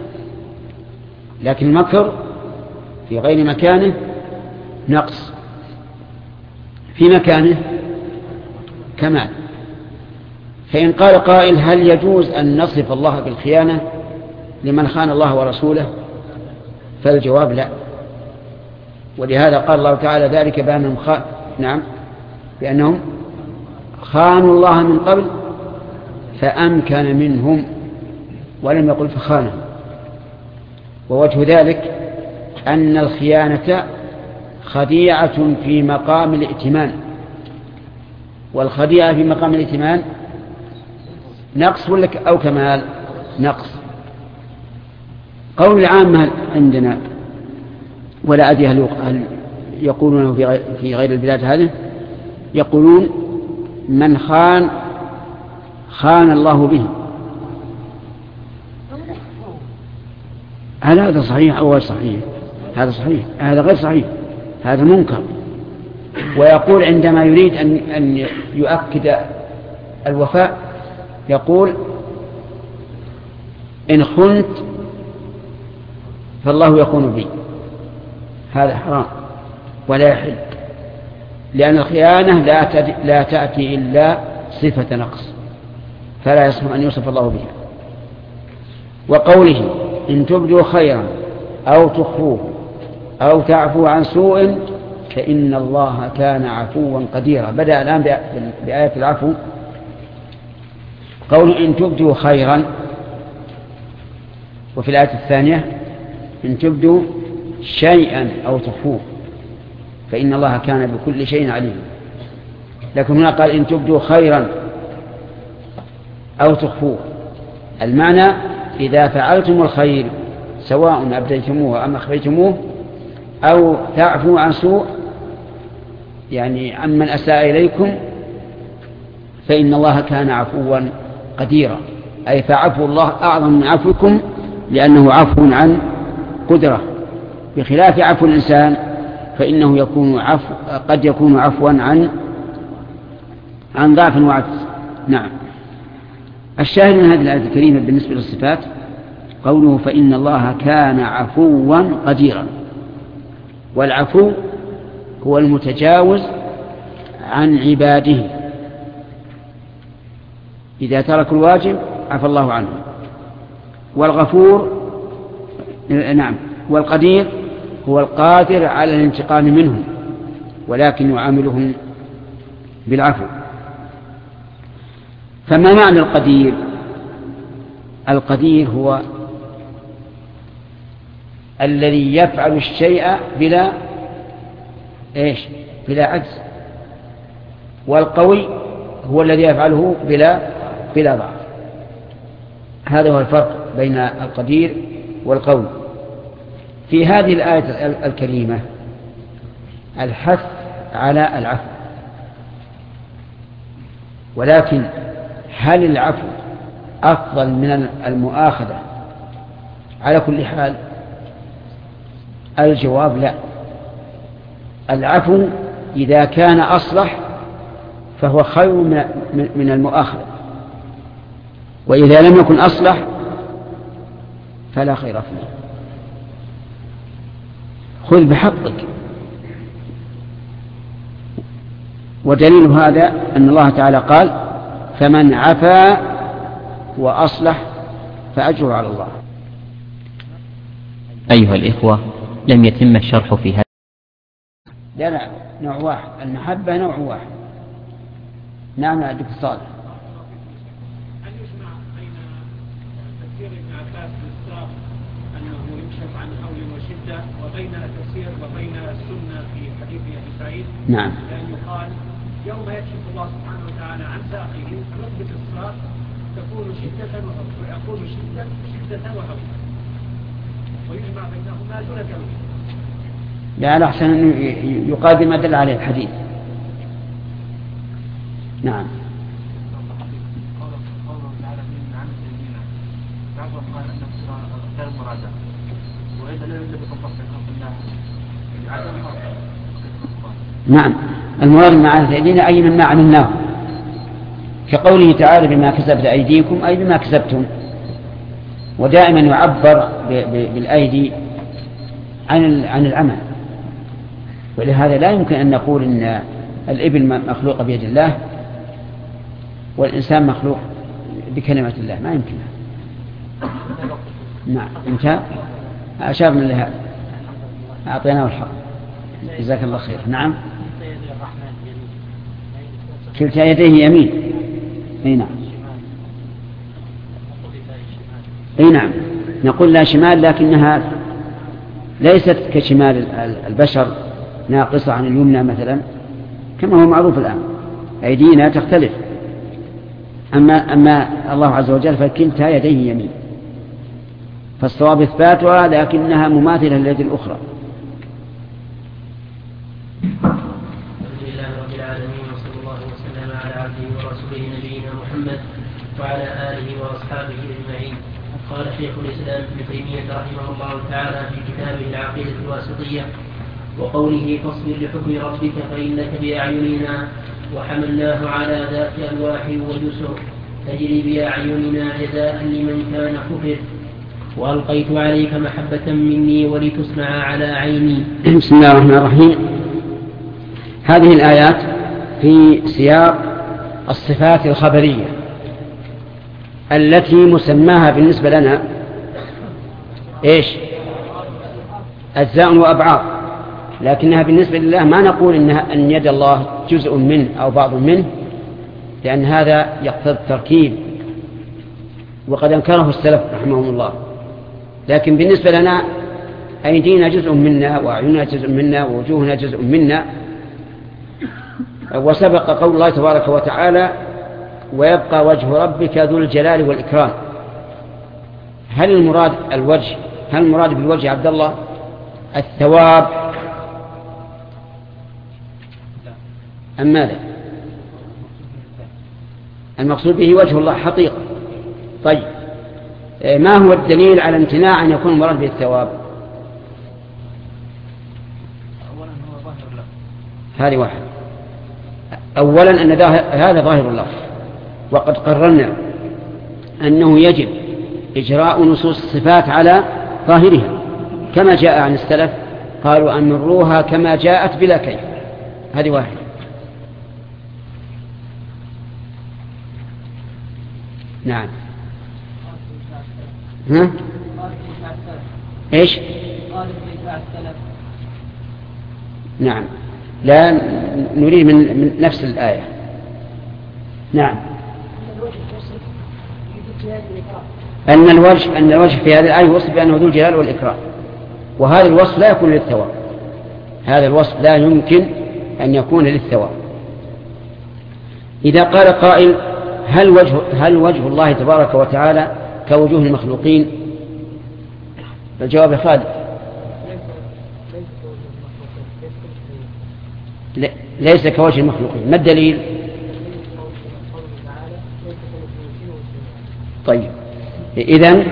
لكن المكر في غير مكانه نقص، في مكانه كمال. فإن قال قائل هل يجوز أن نصف الله بالخيانة لمن خان الله ورسوله؟ فالجواب لا. ولهذا قال الله تعالى ذلك بأنهم بأنهم خانوا الله من قبل فأمكن منهم، ولم يقل فخانهم. ووجه ذلك أن الخيانة خديعة في مقام الائتمان، والخديعة في مقام الائتمان نقص أو كمال؟ نقص. قول العامة عندنا ولا أدري هل يقولونه في غير البلاد هذه، يقولون من خان الله به. هل هذا صحيح أو غير صحيح؟ هذا صحيح، هذا غير صحيح، هذا منكر. ويقول عندما يريد أن يؤكد الوفاء يقول إن خنت فالله يخون بي. هذا حرام ولا يحل، لأن الخيانة لا تأتي إلا صفة نقص، فلا يصح أن يوصف الله بها. وقوله إن تبدوا خيرا أو تخفوه أو تعفو عن سوء فإن الله كان عفوا قديرا. بدأ الآن بآية العفو. قول إن تبدوا خيرا، وفي الآية الثانية إن تبدوا شيئا أو تخفوه فإن الله كان بكل شيء عليم. لكن هنا قال إن تبدوا خيرا أو تخفوه، المعنى إذا فعلتم الخير سواء أبديتموه أم أخفيتموه أو تعفو عن سوء يعني عمن أساء إليكم فإن الله كان عفوا قديرا، أي فعفو الله أعظم من عفوكم لأنه عفو عن قدرة، بخلاف عفو الإنسان فإنه قد يكون عفوا عن ضعف وعجز. نعم. الشاهد من هذه الآية الكريمة بالنسبة للصفات قوله فإن الله كان عفوا قديرا. والعفو هو المتجاوز عن عباده. إذا تركوا الواجب عفى الله عنهم. والغفور نعم، والقدير هو القادر على الانتقام منهم ولكن يعاملهم بالعفو. فما معنى القدير؟ القدير هو الذي يفعل الشيء بلا عجز، والقوي هو الذي يفعله بلا ضعف. هذا هو الفرق بين القدير والقوي. في هذه الآية الكريمة الحث على العفو، ولكن هل العفو أفضل من المؤاخذة على كل حال؟ الجواب لا. العفو إذا كان أصلح فهو خير من المؤاخذة، وإذا لم يكن أصلح فلا خير فيه. خذ بحقك. ودليل هذا أن الله تعالى قال فمن عفا وأصلح فأجره على الله. أيها الإخوة، لم يتم الشرح في هذا. لا نوع واحد، المحبة نوع واحد. نعم يا دكتور صالح. هل يجمع بين تفسير ابن عباس بالساق أنه يكشف عن حول وشدة وبين السنة في حديث أبي سعيد؟ نعم. لأن يقال يوم يكشف الله سبحانه وتعالى عن ساقه رتبة الصراط تكون شدة ويكون شدة وهوى، ويجمع بينهما دون كونه. لا الأحسن أن يقابل ما دل عليه الحديث. نعم. نعم، المراد مع أيدينا أي مما عملناه، كقوله تعالى بما كسبت أيديكم أي بما كسبتم. ودائما يعبر بالأيدي عن العمل، ولهذا لا يمكن أن نقول إن الإبل مخلوقة بيد الله والإنسان مخلوق بكلمة الله، ما يمكن. نعم انتهى. أشارنا لهذا، أعطيناه الحق. جزاك الله خير. نعم. كلتا يديه يمين. أي نعم. أي نعم، نقول لا شمال، لكنها ليست كشمال البشر ناقصة عن اليمنى مثلا كما هو معروف الآن. أيدينا تختلف. أما الله عز وجل فكلتا يديه يمين، فالصواب إثباتها لكنها مماثلة لليد الأخرى. الحمد لله رب العالمين، وصلى الله وسلم على عبده ورسوله نبينا محمد وعلى آله وأصحابه أجمعين. قال شيخ الإسلام ابن تيمية رحمه الله تعالى في كتابه العقيدة الواسطية وقوله فاصبر لحكم ربك فإنك بأعيننا وحملناه على ذات ألواح وجسر تجري بأعيننا جزاء لمن كان كفر وألقيت عليك محبة مني ولتصنع على عيني. بسم الله الرحمن الرحيم. هذه الآيات في سياق الصفات الخبرية التي مسماها بالنسبة لنا إيش؟ أجزاء وأبعاد، لكنها بالنسبة لله ما نقول أن يد الله جزء منه أو بعض منه، لأن هذا يقتضي التركيب وقد أنكره السلف رحمهم الله. لكن بالنسبة لنا أيدينا جزء منا وأعيننا جزء منا ووجوهنا جزء منا. وسبق قول الله تبارك وتعالى ويبقى وجه ربك ذو الجلال والإكرام. هل المراد الوجه؟ هل المراد بالوجه عبد الله الثواب أم ماذا؟ المقصود به وجه الله حقيقة. طيب ما هو الدليل على امتناع أن يكون المراد به الثواب؟ هذه واحد. أولا أن هذا ظاهر الله، وقد قررنا أنه يجب إجراء نصوص الصفات على ظاهرها كما جاء عن السلف، قالوا أمروها كما جاءت بلا كيف. هذه واحد. نعم. ها؟ إيش؟ نعم، لا نريد من نفس الآية. نعم. أن الوجه في هذه الآية وصف بأنه ذو الجلال والإكرام، وهذا الوصف لا يكون للثواب، هذا الوصف لا يمكن أن يكون للثواب. إذا قال قائل هل وجه الله تبارك وتعالى كوجوه المخلوقين؟ فالجواب خالد ليس كوجه المخلوقين. ما الدليل؟ طيب، إذن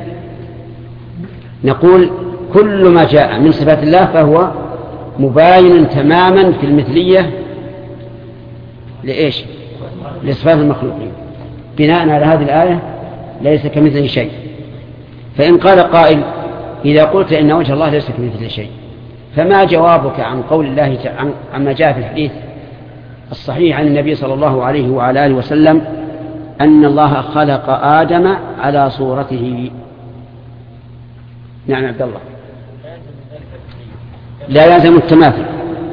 نقول كل ما جاء من صفات الله فهو مباين تماما في المثلية لإيش؟ لصفات المخلوقين، بناء على هذه الآية ليس كمثله شيء. فإن قال قائل إذا قلت إن وجه الله ليس كمثله شيء، فما جوابك عن قول الله عما جاء في الحديث الصحيح عن النبي صلى الله عليه وعلى آله وسلم أن الله خلق آدم على صورته؟ نعم عبد الله. لا يلزم التماثل.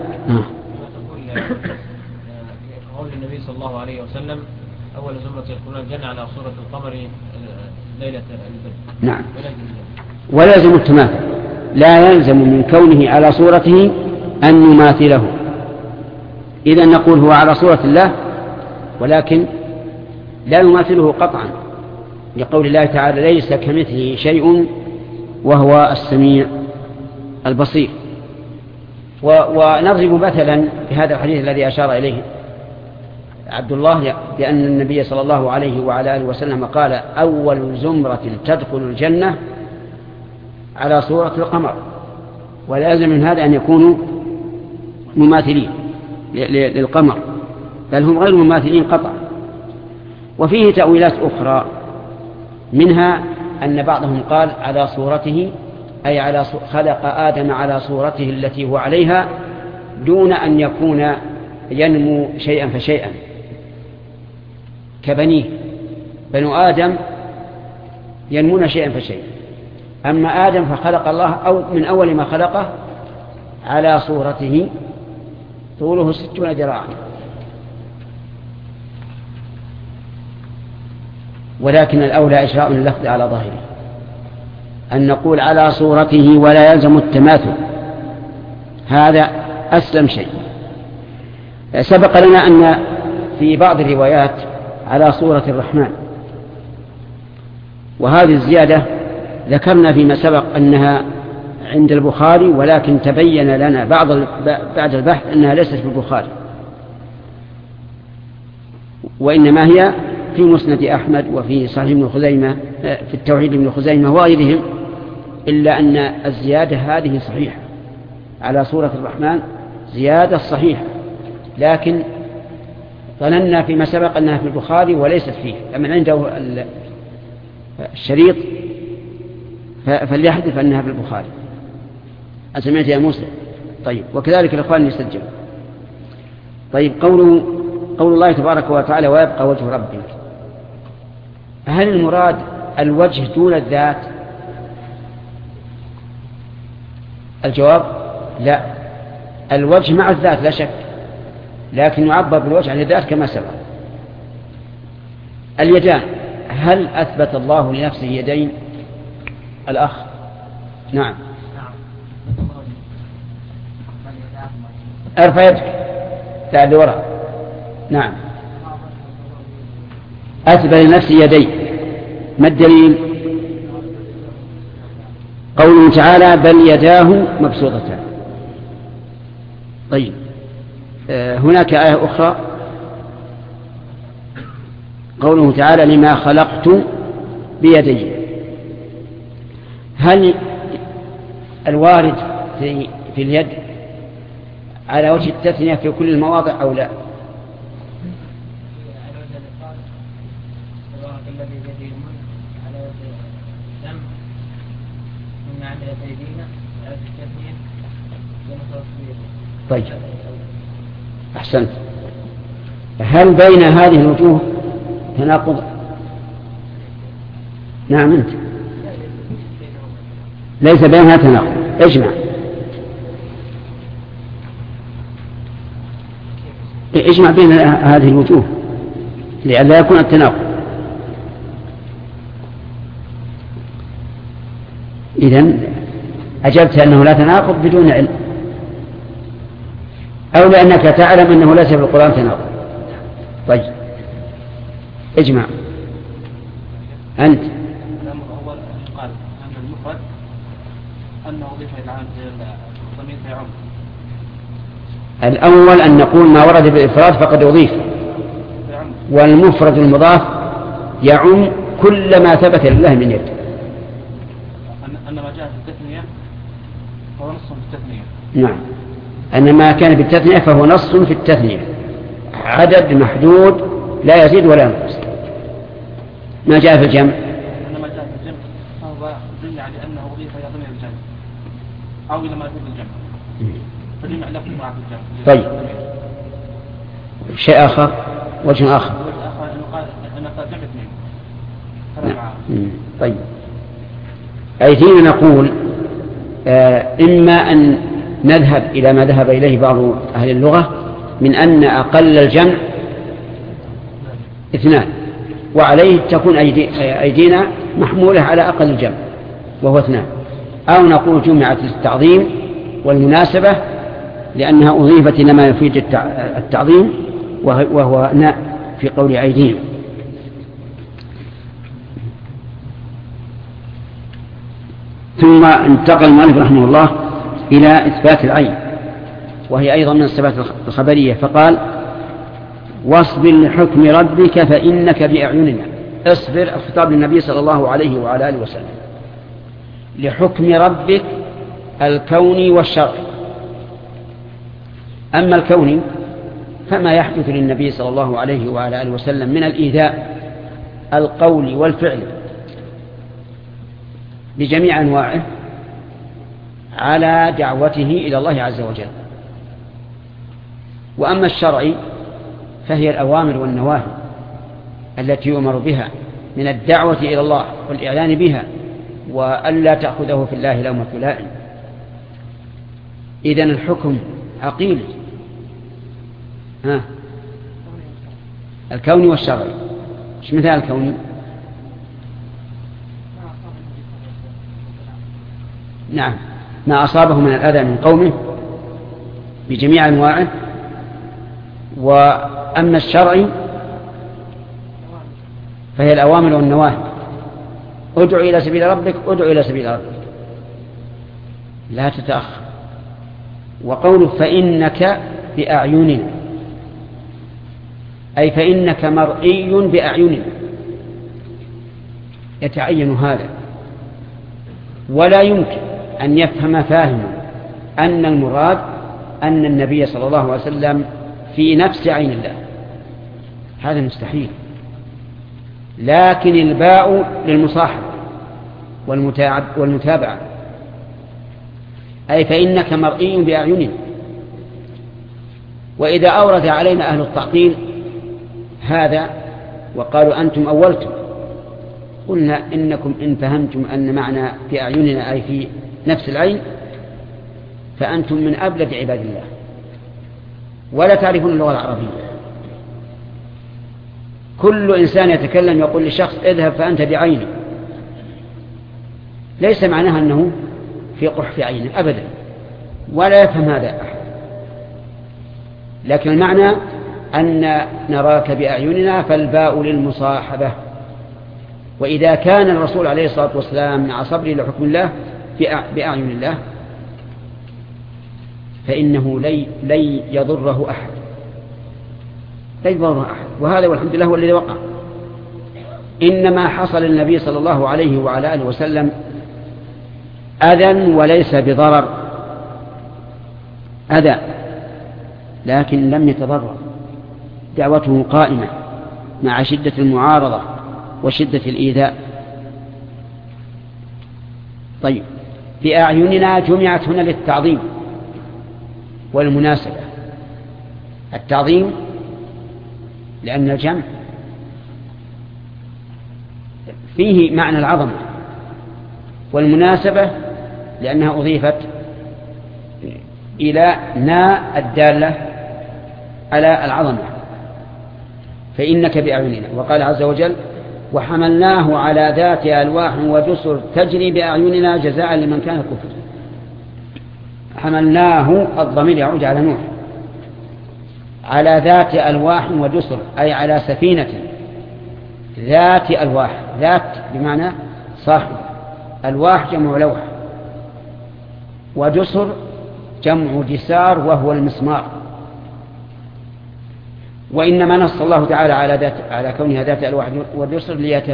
قول النبي صلى الله عليه وسلم أول زمرة يدخلون الجنة على صورة القمر ليلة البدر. نعم، ولا يلزم التماثل، لا يلزم من كونه على صورته أن نماثله. إذا نقول هو على صورة الله ولكن لا نماثله قطعا، لقول الله تعالى ليس كمثله شيء وهو السميع البصير. ونضرب مثلا بهذا الحديث الذي أشار إليه عبد الله بأن النبي صلى الله عليه وعلى آله وسلم قال أول زمرة تدخل الجنة على صورة القمر، ولازم من هذا أن يكونوا مماثلين للقمر، بل هم غير مماثلين قطعا. وفيه تأويلات أخرى، منها أن بعضهم قال على صورته أي على خلق آدم على صورته التي هو عليها دون أن يكون ينمو شيئا فشيئا كبنيه. بنو آدم ينمون شيئا فشيئا، أما آدم فخلق الله أو من أول ما خلقه على صورته طوله 60 ذراعا. ولكن الأولى إجراء اللفظ على ظاهره، أن نقول على صورته ولا يلزم التماثل، هذا أسلم شيء. سبق لنا أن في بعض الروايات على صورة الرحمن، وهذه الزيادة ذكرنا فيما سبق أنها عند البخاري، ولكن تبين لنا بعد البحث أنها ليست في البخاري، وإنما هي في مسند أحمد وفي صحيح ابن خزيمة في التوحيد ابن خزيمة وغيرهم، إلا أن الزيادة هذه صحيحة على صورة الرحمن، زيادة صحيحة، لكن ظننا فيما سبق أنها في البخاري وليست فيه، فمن عنده الشريط فليحدث أنها في البخاري. أسمعت يا موسى؟ طيب، وكذلك الإخوان يسجل. طيب، قول الله تبارك وتعالى ويبقى وجه ربك، هل المراد الوجه دون الذات؟ الجواب لا، الوجه مع الذات لا شك، لكن يعبر بالوجه عن الذات كما سبق. اليدان، هل أثبت الله لنفسه يدين؟ الأخ نعم. ارفع يدك تعال وراء. نعم، أثبت لنفسه يدين. ما الدليل؟ قوله تعالى بل يداه مبسوطتان. طيب، هناك آية أخرى قوله تعالى لما خلقت بيدي. هل الوارد في اليد على وجه التثنية في كل المواضع أو لا؟ طيب، أحسنت. هل بين هذه الوجوه تناقض؟ نعم أنت ليس بينها تناقض. اجمع بين هذه الوجوه لئلا يكون التناقض. إذن أجبت أنه لا تناقض بدون علم، أو لأنك تعلم أنه ليس في القرآن تناقض. طيب اجمع أنت. الأول قال أن المفرد أنه ضيف إلى الضمير يعم. الأول أن نقول ما ورد بالإفراد فقد أضيف، والمفرد المضاف يعم كل ما ثبت لله من يد. أن ما جاء في التثنية فهو نص في التثنية. نعم، أن ما كان في التثنية فهو نص في التثنية، عدد محدود لا يزيد ولا ينقص. ما جاء في الجمع أن ما جاء في الجمع فهو دل على أنه أضيف إلى ضمير الجمع أو إلى ما يفيد الجمع، فجمع لفظ مع الجمع. طيب شيء آخر، وجه آخر. أنا قد جمع اثنين. طيب أيدينا نقول إما أن نذهب إلى ما ذهب إليه بعض أهل اللغة من أن أقل الجمع 2، وعليه تكون أيدينا محمولة على أقل الجمع وهو 2، أو نقول جمعت للتعظيم والمناسبة لأنها أضيفت إلى ما يفيد التعظيم وهو ناء في قول أيدينا. ثم انتقل المؤلف رحمه الله إلى إثبات العين، وهي أيضا من الصفات الخبرية، فقال واصبر لحكم ربك فإنك بأعيننا. اصبر الخطاب للنبي صلى الله عليه وعلى آله وسلم لحكم ربك الكوني والشرعي. أما الكوني فما يحدث للنبي صلى الله عليه وعلى آله وسلم من الإيذاء القول والفعل بجميع أنواعه على دعوته إلى الله عز وجل. وأما الشرعي فهي الأوامر والنواهي التي يؤمر بها من الدعوة إلى الله والإعلان بها، وألا تأخذه في الله لومة لائم. إذن الحكم عقيل الكوني والشرعي. ايش مثال الكوني؟ نعم، ما أصابه من الأذى من قومه بجميع أنواعه. وأما الشرعي فهي الأوامر والنواهي. ادع إلى سبيل ربك، ادع إلى سبيل ربك، لا تتأخر. وقوله فإنك بأعيننا أي فإنك مرئي بأعيننا، يتعين هذا. ولا يمكن أن يفهم فاهم أن المراد أن النبي صلى الله عليه وسلم في نفس عين الله، هذا مستحيل. لكن الباء للمصاحبة والمتابعة، أي فإنك مرئي بأعيننا. وإذا أورد علينا أهل التعطيل هذا وقالوا أنتم أولتم، قلنا إنكم إن فهمتم أن معنى في أعيننا أي في نفس العين فأنتم من أبلد عباد الله ولا تعرفون اللغة العربية. كل إنسان يتكلم يقول لشخص اذهب فأنت بعيني، ليس معناها أنه في قحف عينه أبدا، ولا يفهم هذا أحد. لكن المعنى أن نراك بأعيننا، فالباء للمصاحبة. وإذا كان الرسول عليه الصلاة والسلام مع صبره لحكم الله بأعين الله فإنه لن يضره أحد، لا يضره أحد. وهذا والحمد لله هو الذي وقع. إنما حصل النبي صلى الله عليه وعلى آله وسلم أذى وليس بضرر، أذى لكن لم يتضرر، دعوته قائمة مع شدة المعارضة وشدة الإيذاء. طيب، بأعيننا جمعت هنا للتعظيم والمناسبة. التعظيم لأن الجمع فيه معنى العظمة والمناسبة لأنها أضيفت إلى نا الدالة على العظمة، فإنك بأعيننا. وقال عز وجل وحملناه على ذات ألواح ودسر تجري بأعيننا جزاء لمن كان كفر. حملناه الضمير يعود على نوح على ذات ألواح ودسر أي على سفينة ذات ألواح، ذات بمعنى صاحب، ألواح جمع لوح، ودسر جمع دسار وهو المسمار. وإنما نص الله تعالى على كونها ذات ألواح ودسر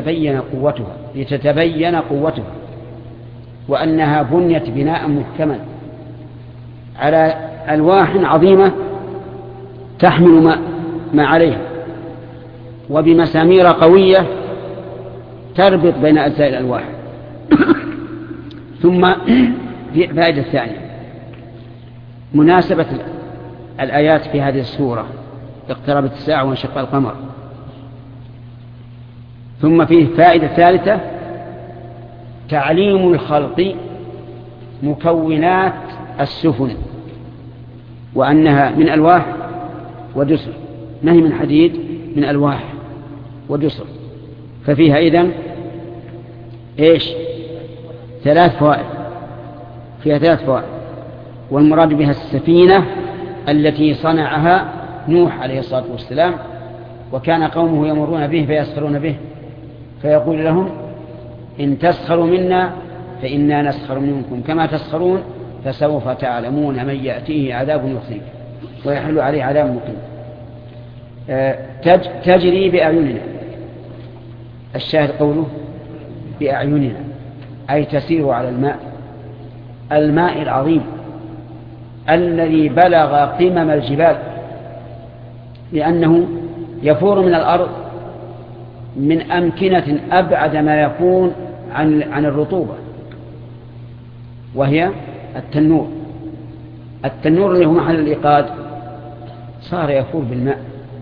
لتتبين قوتها وأنها بنيت بناء محكما على ألواح عظيمة تحمل ما عليها، وبمسامير قوية تربط بين أجزاء الألواح. ثم فائدة الثانية مناسبة الآيات في هذه السورة، اقتربت الساعة وانشق القمر. ثم فيه فائدة ثالثة تعليم الخلق مكونات السفن، وأنها من ألواح ودسر، ما هي من حديد، من ألواح ودسر. ففيها إذن إيش؟ 3 فوائد، فيها 3 فوائد. والمراد بها السفينة التي صنعها نوح عليه الصلاة والسلام، وكان قومه يمرون به فيسخرون به فيقول لهم إن تسخروا منا فإنا نسخر منكم كما تسخرون فسوف تعلمون من يأتيه عذاب يخزيه ويحل عليه عذاب مقيم. تجري بأعيننا، الشاهد قوله بأعيننا أي تسير على الماء العظيم الذي بلغ قمم الجبال، لأنه يفور من الأرض من أمكنة أبعد ما يكون عن الرطوبة، وهي التنور اللي هو محل الإيقاد صار يفور بالماء.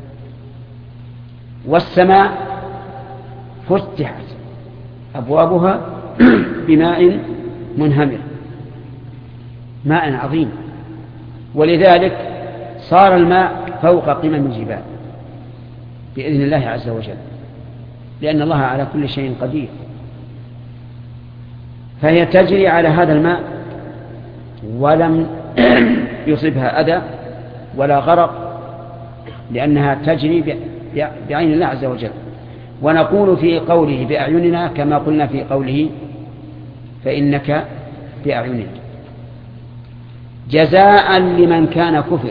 والسماء فتحت أبوابها بماء منهمر، ماء عظيم، ولذلك صار الماء فوق قمم الجبال بإذن الله عز وجل، لأن الله على كل شيء قدير. فهي تجري على هذا الماء ولم يصبها أذى ولا غرق، لأنها تجري بعين الله عز وجل. ونقول في قوله بأعيننا كما قلنا في قوله فإنك بأعيننا، جزاء لمن كان كفر،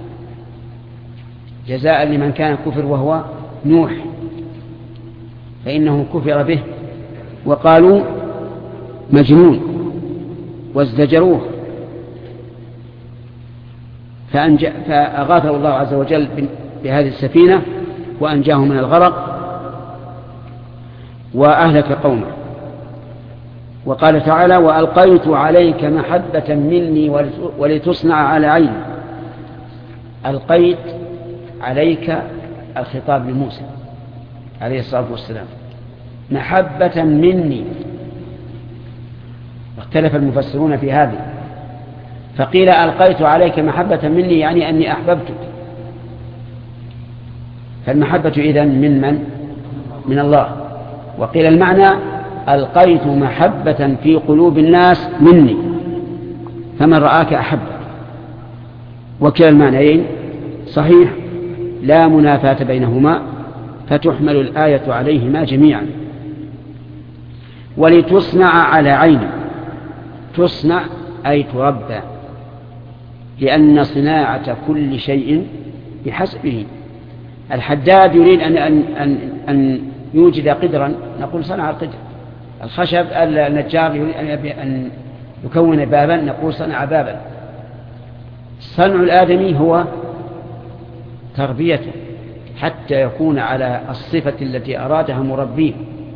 جزاء لمن كان كفر وهو نوح، فإنه كفر به وقالوا مجنون وازدجروه، فأغاثه الله عز وجل بهذه السفينة وأنجاه من الغرق وأهلك قومه. وقال تعالى وألقيت عليك محبة مني ولتصنع على عيني. ألقيت عليك الخطاب لموسى عليه الصلاة والسلام محبة مني، اختلف المفسرون في هذه، فقيل ألقيت عليك محبة مني يعني أني أحببتك، فالمحبة إذن من الله. وقيل المعنى ألقيت محبة في قلوب الناس مني فمن رآك أحبك، وكلا المعنيين صحيح لا منافاة بينهما، فتحمل الآية عليهما جميعا. ولتصنع على عيني، تصنع أي تربى، لأن صناعة كل شيء بحسبه. الحداد يريد أن يوجد قدرا، نقول صنع القدر. الخشب النجار يريد أن يكون بابا، نقول صنع بابا. صنع الآدمي هو تربيته حتى يكون على الصفة التي أرادها مربيه.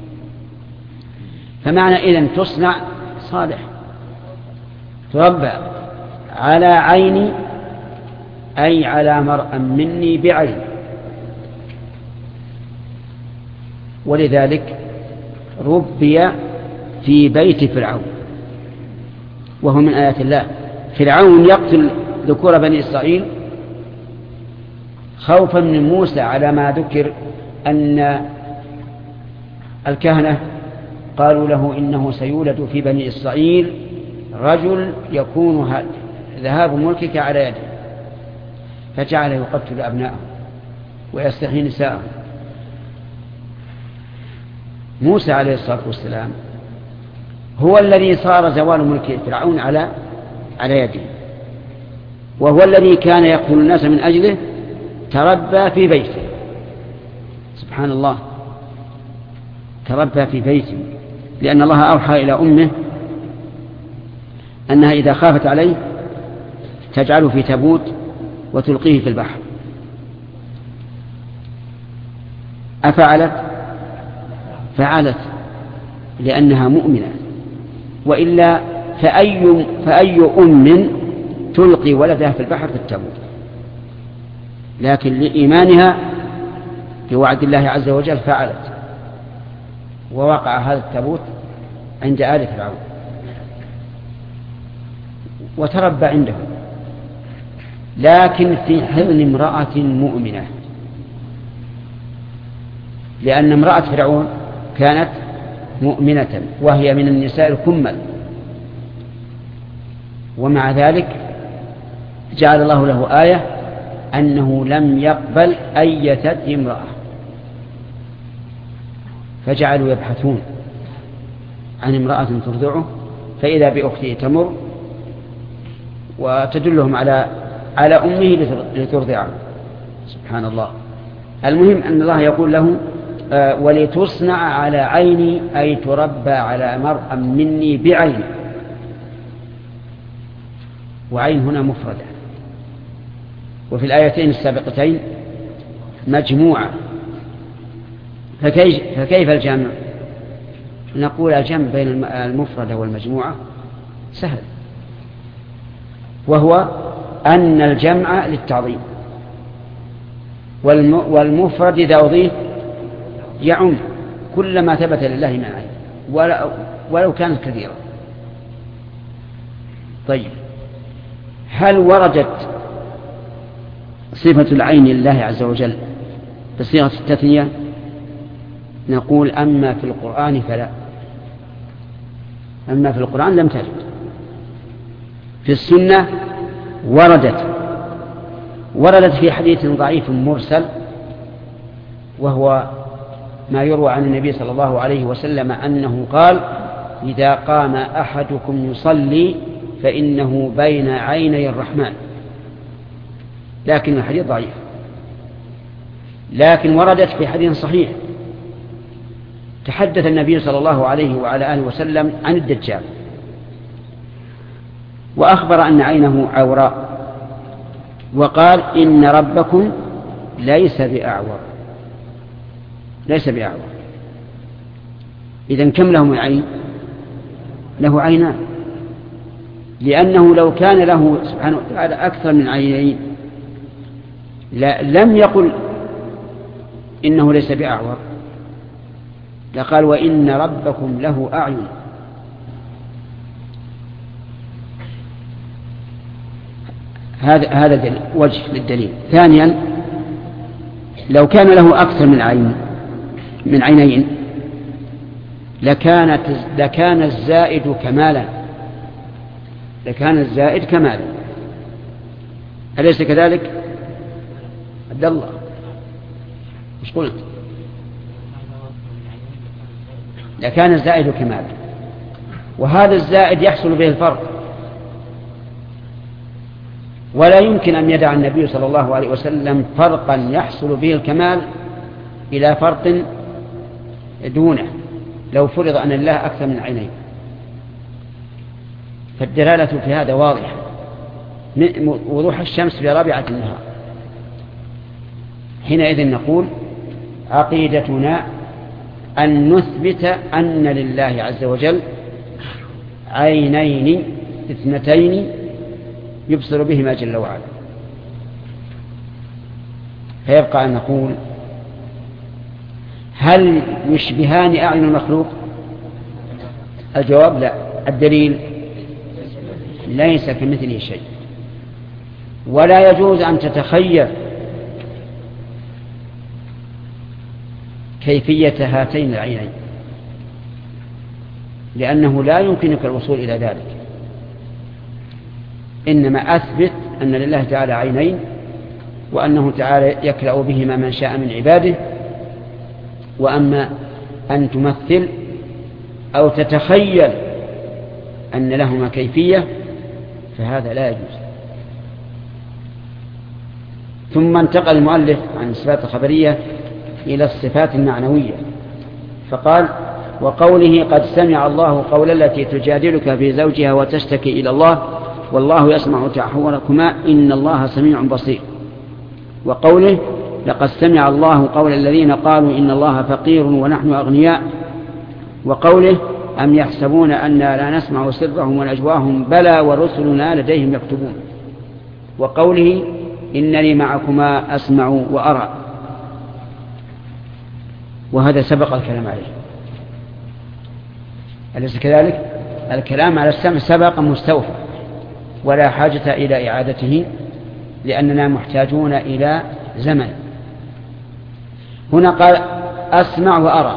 فمعنى إذن تصنع صالح، تربى على عيني أي على مرء مني بعين. ولذلك ربي في بيت فرعون، وهو من آيات الله. فرعون يقتل ذكور بني إسرائيل خوفا من موسى، على ما ذكر أن الكهنة قالوا له إنه سيولد في بني إسرائيل رجل يكون ذهاب ملكك على يده، فجعل يقتل أبناءه ويستحيي نساءه. موسى عليه الصلاة والسلام هو الذي صار زوال ملك فرعون على يده، وهو الذي كان يقتل الناس من أجله، تربى في بيته. سبحان الله، تربى في بيته، لأن الله أوحى إلى أمه أنها إذا خافت عليه تجعله في تابوت وتلقيه في البحر. أفعلت؟ فعلت، لأنها مؤمنة، وإلا فأي أم تلقي ولدها في البحر في التابوت؟ لكن لإيمانها بوعد الله عز وجل فعلت، ووقع هذا التابوت عند آل فرعون وتربى عنده، لكن في حضن امرأة مؤمنة، لأن امرأة فرعون كانت مؤمنة وهي من النساء الكمل، ومع ذلك جعل الله له آية أنه لم يقبل أية امرأة، فجعلوا يبحثون عن امرأة ترضعه، فإذا بأخته تمر وتدلهم على أمه لترضعه. سبحان الله. المهم أن الله يقول له ولتصنع على عيني، أي تربى على مرأى مني بعيني، وعين هنا مفردة، وفي الآيتين السابقتين مجموعة، فكيف الجمع؟ نقول الجمع بين المفردة والمجموعة سهل، وهو أن الجمع للتعظيم، والمفرد إذا أضيف يعم كل ما ثبت لله من عين ولو كانت كثيرة. طيب، هل وردت صفة العين لله عز وجل بصيغة التثنية؟ نقول أما في القرآن فلا، أما في القرآن لم ترد. في السنة وردت في حديث ضعيف مرسل، وهو ما يروى عن النبي صلى الله عليه وسلم أنه قال: إذا قام أحدكم يصلي فإنه بين عيني الرحمن. لكن الحديث ضعيف، لكن وردت في حديث صحيح. تحدث النبي صلى الله عليه وعلى آله وسلم عن الدجال، وأخبر أن عينه عوراء، وقال: إن ربكم ليس بأعور. إذن كم له من عين؟ له عينان، لأنه لو كان له سبحانه وتعالى أكثر من عينين لم يقل إنه ليس بأعور، لقال: وإن ربكم له أعين. هذا وجه للدليل. ثانيا، لو كان له أكثر من عينين لكان الزائد كمالا. أليس كذلك؟ عبد الله، مش قلت؟ لكان الزائد كمالا، وهذا الزائد يحصل به الفرق، ولا يمكن أن يدع النبي صلى الله عليه وسلم فرقا يحصل به الكمال إلى فرق دونه لو فرض أن الله أكثر من عينين. فالدلالة في هذا واضحة، وضوح الشمس في رابعة النهار. حينئذ نقول عقيدتنا أن نثبت أن لله عز وجل عينين اثنتين يبصر بهما جل وعلا. فيبقى أن نقول: هل يشبهان أعين المخلوق؟ الجواب لا. الدليل ليس كمثله شيء، ولا يجوز أن تتخيل كيفية هاتين العينين، لأنه لا يمكنك الوصول إلى ذلك. إنما أثبت أن لله تعالى عينين، وأنه تعالى يكلأ بهما من شاء من عباده. وأما أن تمثل أو تتخيل أن لهما كيفية فهذا لا يجوز. ثم انتقل المؤلف عن الصفات الخبرية إلى الصفات المعنوية، فقال: وقوله قد سمع الله قول التي تجادلك في زوجها وتشتكي إلى الله والله يسمع تحاوركما إن الله سميع بصير. وقوله لقد سمع الله قول الذين قالوا إن الله فقير ونحن أغنياء. وقوله أم يحسبون أننا لا نسمع سرهم ونجواهم بلى ورسلنا لديهم يكتبون. وقوله إنني معكما أسمع وأرى. وهذا سبق الكلام عليه، أليس كذلك؟ الكلام على السمع سبق مستوفى ولا حاجة إلى إعادته، لأننا محتاجون إلى زمن. هنا قال أسمع وأرى.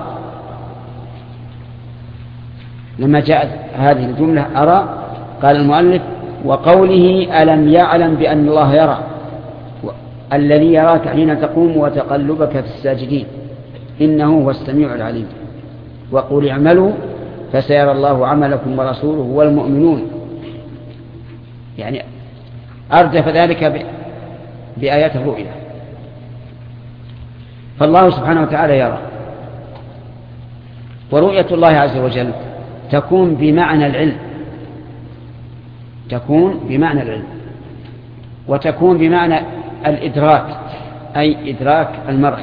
لما جاءت هذه الجملة أرى قال المؤلف: وقوله ألم يعلم بأن الله يرى الذي يراك حين تقوم وتقلبك في الساجدين إنه هو السميع العليم. وقل اعملوا فسيرى الله عملكم ورسوله والمؤمنون. يعني أردف ذلك بآيات الرؤيا. فالله سبحانه وتعالى يرى، ورؤية الله عز وجل تكون بمعنى العلم، تكون بمعنى العلم، وتكون بمعنى الإدراك، أي إدراك المرء.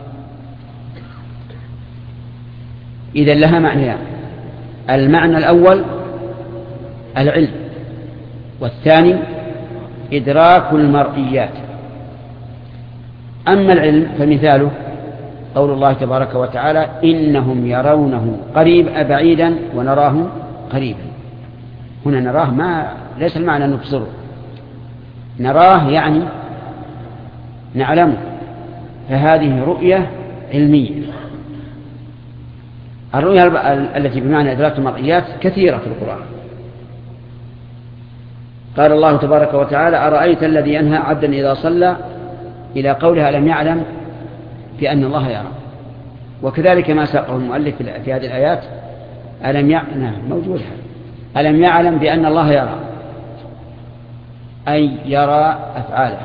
إذن لها معنيان: المعنى الأول العلم، والثاني إدراك المرئيات. أما العلم فمثاله قول الله تبارك وتعالى: إنهم يرونه بعيدا ونراه قريبا. هنا نراه ليس المعنى نبصره، نراه يعني نعلمه، فهذه رؤية علمية. الرؤية التي بمعنى إدراك المرئيات كثيرة في القرآن. قال الله تبارك وتعالى: أرأيت الذي ينهى عبدا إذا صلى، إلى قولها ألم يعلم بأن الله يرى. وكذلك ما ساقه المؤلف في هذه الآيات ألم يعلم بأن الله يرى، أي يرى أفعاله.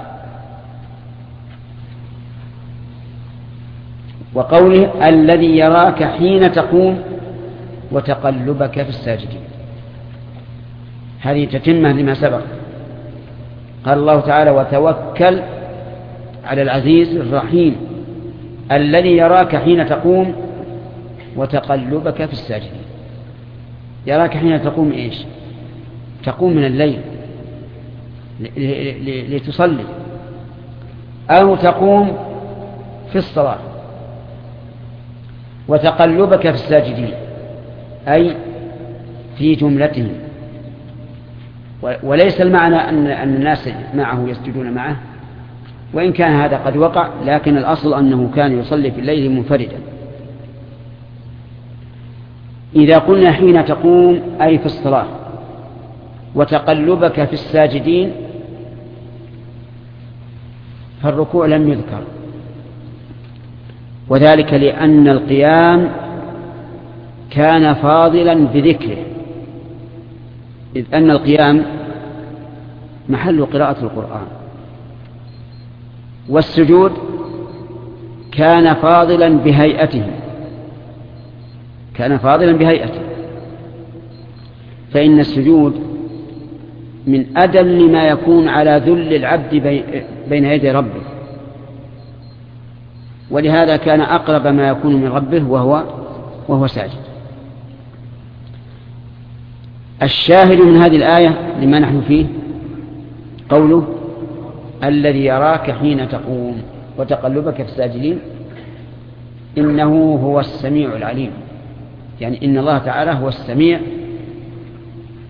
وقوله الذي يراك حين تقوم وتقلبك في الساجدين، هذه تتمة لما سبق. قال الله تعالى: وتوكل على العزيز الرحيم الذي يراك حين تقوم وتقلبك في الساجدين. يراك حين تقوم إيش؟ تقوم من الليل لتصلي، أو تقوم في الصلاة. وتقلبك في الساجدين أي في جملتهم. وليس المعنى أن الناس معه يسجدون معه، وإن كان هذا قد وقع، لكن الأصل أنه كان يصلي في الليل منفردا. إذا قلنا حين تقوم أي في الصلاة، وتقلبك في الساجدين، فالركوع لم يذكر، وذلك لأن القيام كان فاضلا بذكره، إذ أن القيام محل قراءة القرآن، والسجود كان فاضلا بهيئته، فإن السجود من أدل ما يكون على ذل العبد بين يدي ربه، ولهذا كان أقرب ما يكون من ربه وهو ساجد. الشاهد من هذه الآية لما نحن فيه قوله الذي يراك حين تقوم وتقلبك في الساجدين إنه هو السميع العليم، يعني إن الله تعالى هو السميع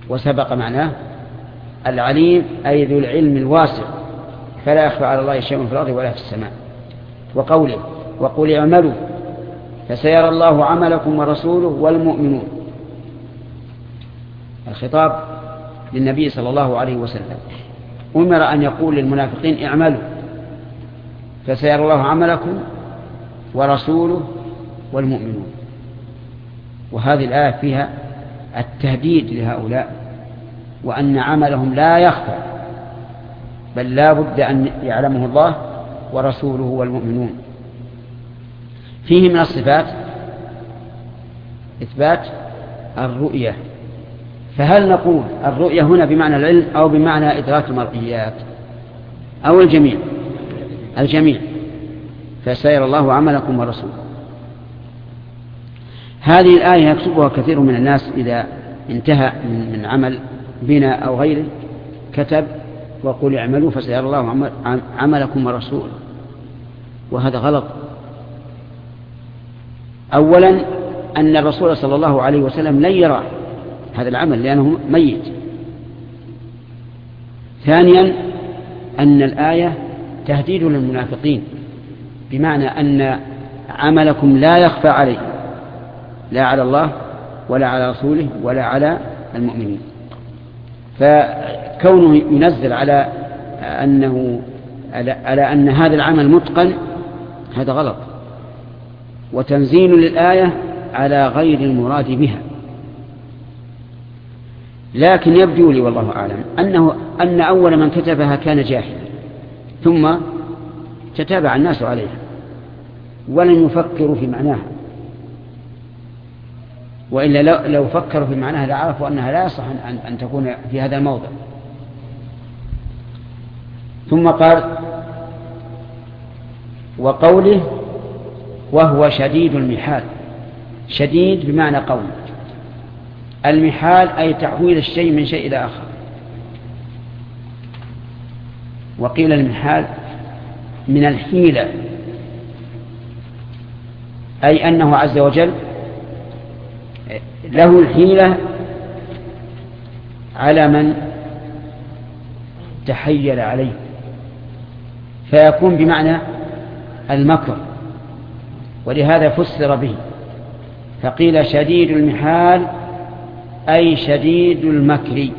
وسبق معناه العليم أي ذو العلم الواسع، فلا يخفى على الله شيء في الأرض ولا في السماء. وقوله وقل اعملوا فسيرى الله عملكم ورسوله والمؤمنون، الخطاب للنبي صلى الله عليه وسلم، أمر أن يقول للمنافقين اعملوا فسيرى الله عملكم ورسوله والمؤمنون. وهذه الآية فيها التهديد لهؤلاء، وأن عملهم لا يخفى بل لا بد أن يعلمه الله ورسوله والمؤمنون. فيه من الصفات إثبات الرؤية، فهل نقول الرؤية هنا بمعنى العلم أو بمعنى إدراك المرئيات أو الجميع؟ الجميع. فسيرى الله عملكم ورسوله. هذه الآية يكتبها كثير من الناس إذا انتهى من عمل بناء أو غيره كتب وقل اعملوا فسيرى الله عملكم ورسوله، وهذا غلط. أولا أن الرسول صلى الله عليه وسلم لن يرى هذا العمل لأنه ميت. ثانيا أن الآية تهديد للمنافقين، بمعنى أن عملكم لا يخفى عليه، لا على الله ولا على رسوله ولا على المؤمنين. فكونه ينزل على أن هذا العمل متقن هذا غلط، وتنزيل للآية على غير المراد بها. لكن يبدو لي والله أعلم أن أول من كتبها كان جاهلا، ثم تتابع الناس عليها ولن يفكروا في معناها، وإلا لو فكروا في معناها لعرفوا أنها لا يصح أن تكون في هذا الموضع. ثم قال وقوله وهو شديد المحال، شديد بمعنى قوي، المحال أي تحويل الشيء من شيء إلى آخر. وقيل المحال من الحيلة، أي أنه عز وجل له الحيلة على من تحيل عليه، فيكون بمعنى المكر، ولهذا فسر به فقيل شديد المحال أي شديد المكر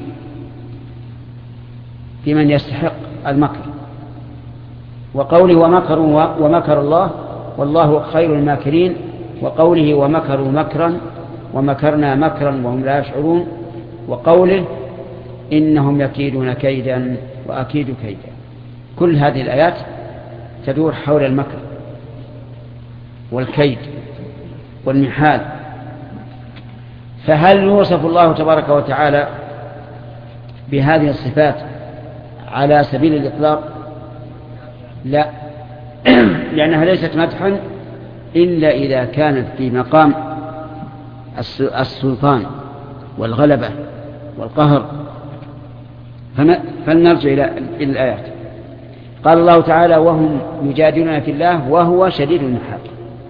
بمن يستحق المكر. وقوله ومكر الله والله خير الماكرين، وقوله ومكروا مكرا ومكرنا مكرا وهم لا يشعرون، وقوله إنهم يكيدون كيدا وأكيد كيدا. كل هذه الآيات تدور حول المكر والكيد والمحال. فهل يوصف الله تبارك وتعالى بهذه الصفات على سبيل الإطلاق؟ لا، لأنها ليست مدحا إلا إذا كانت في مقام السلطان والغلبة والقهر. فلنرجع إلى الآيات. قال الله تعالى وهم يجادلون في الله وهو شديد المحال،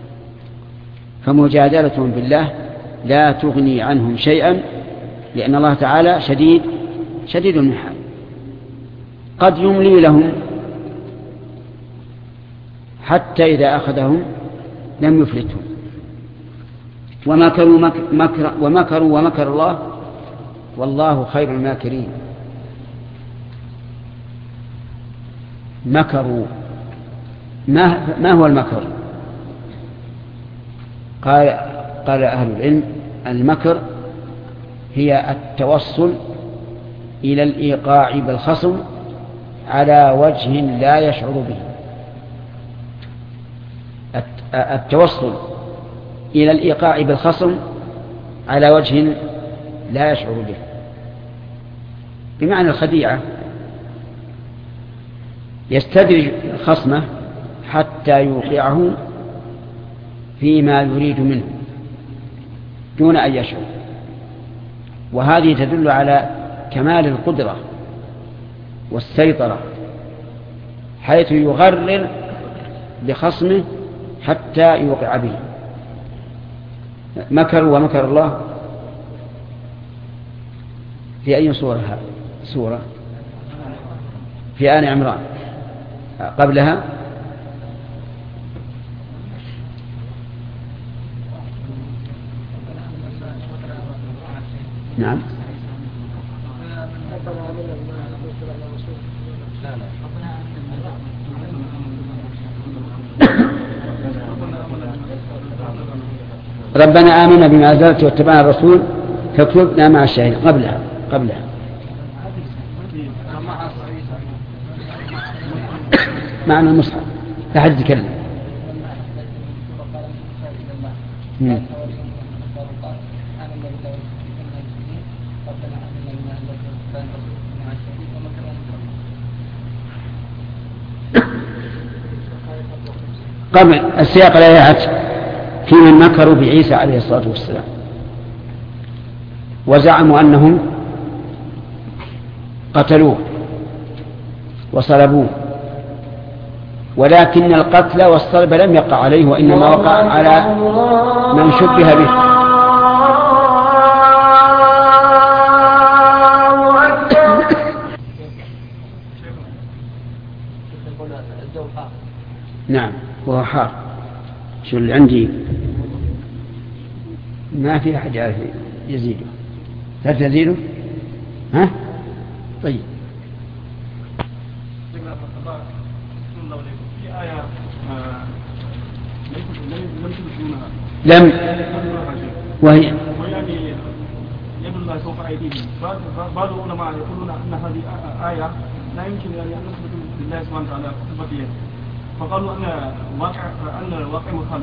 فمجادلتهم بالله لا تغني عنهم شيئا، لأن الله تعالى شديد المحال. قد يملي لهم حتى إذا أخذهم لم يفلتهم. ومكروا ومكر الله والله خير الماكرين. مكروا، ما هو المكر؟ قال أهل العلم المكر هي التوصل إلى الإيقاع بالخصم على وجه لا يشعر به. التوصل إلى الإيقاع بالخصم على وجه لا يشعر به، بمعنى الخديعة، يستدرج خصمه حتى يوقعه فيما يريد منه دون أن يشعر. وهذه تدل على كمال القدرة والسيطرة، حيث يغرر بخصمه حتى يوقع به. مكروا ومكر الله في أي سورة في آل عمران قبلها نعم ربنا آمنا بما أنزلت واتبعنا الرسول فاكتبنا مع الشاهدين قبلها معنى المصحف لا حد يتكلم. قبل السياق الآيات في من مكروا بعيسى عليه الصلاة والسلام وزعموا أنهم قتلوه وصلبوه، ولكن القتل والصلب لم يقع عليه وإنما وقع على من شبه به. نعم هو حار. شو اللي عندي ما في أحد يعرف يزيده. لا تزيده ها طيب. لم وهي يد الله فوق أيديهم. بعض العلماء يقولون أن هذه آية لا يمكن أن نثبت لله سبحانه وتعالى صفة يد، فقالوا أن الواقع مخالف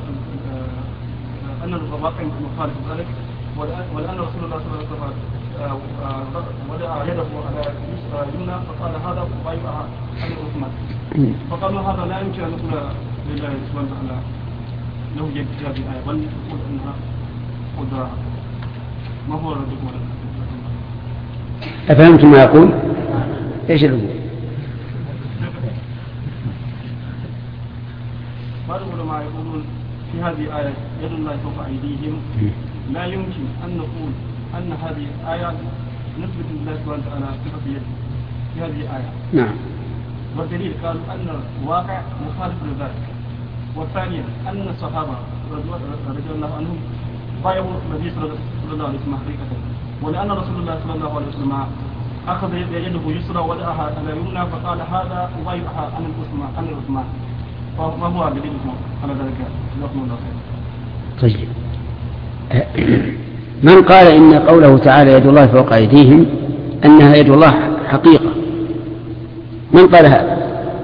ذلك، ولأن رسول الله صلى الله عليه وسلم وضع يده على يمنى فقال هذا وضعها عن الرحمن، فقالوا هذا لا يمكن أن نقول لله سبحانه وتعالى له يد في هذه الآية، بل نقول أنها قدرة. ما هو ردكم على أفهمتم ما يقول؟ إيش الرجوع؟ بعض العلماء يقولون في هذه الآية يد الله فوق أيديهم، لا يمكن أن نقول أن هذه الآية نثبت لله سبحانه وتعالى صفة يد في هذه الآية. نعم. والدليل قالوا أن الواقع مخالف لذلك. والثانية أن الصحابة رضي الله عنهم بايعوا النبي صلى الله عليه وسلم حقيقة، ولأن رسول الله صلى الله عليه وسلم أخذ يده يسرى ودعها على يمنى فقال هذا وبايعها عن العثمان. فما هو دليلكم على ذلك؟ جزاكم الله خير. طيب. من قال إن قوله تعالى يد الله فوق أيديهم أنها يد الله حقيقة؟ من قال هذا؟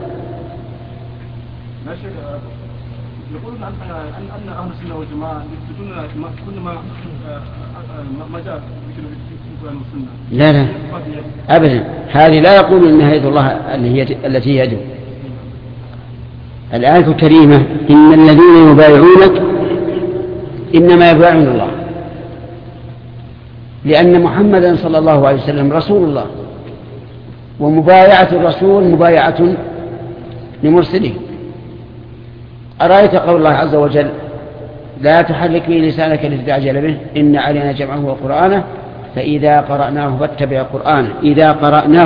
لا شك. يقولون أن أهل السنة والجماعة يثبتون كل ما جاء في القرآن والسنة. لا أبدا، هذه لا يقول إنها يد الله التي يده. الآية الكريمة إن الذين يبايعونك إنما يبايعون الله، لأن محمدا صلى الله عليه وسلم رسول الله، ومبايعة الرسول مبايعة لمرسله. أرأيت قول الله عز وجل لا تحرك به لسانك لتعجل به إن علينا جمعه وقرآنه فإذا قرأناه فاتبع قرآنه. إذا قرأناه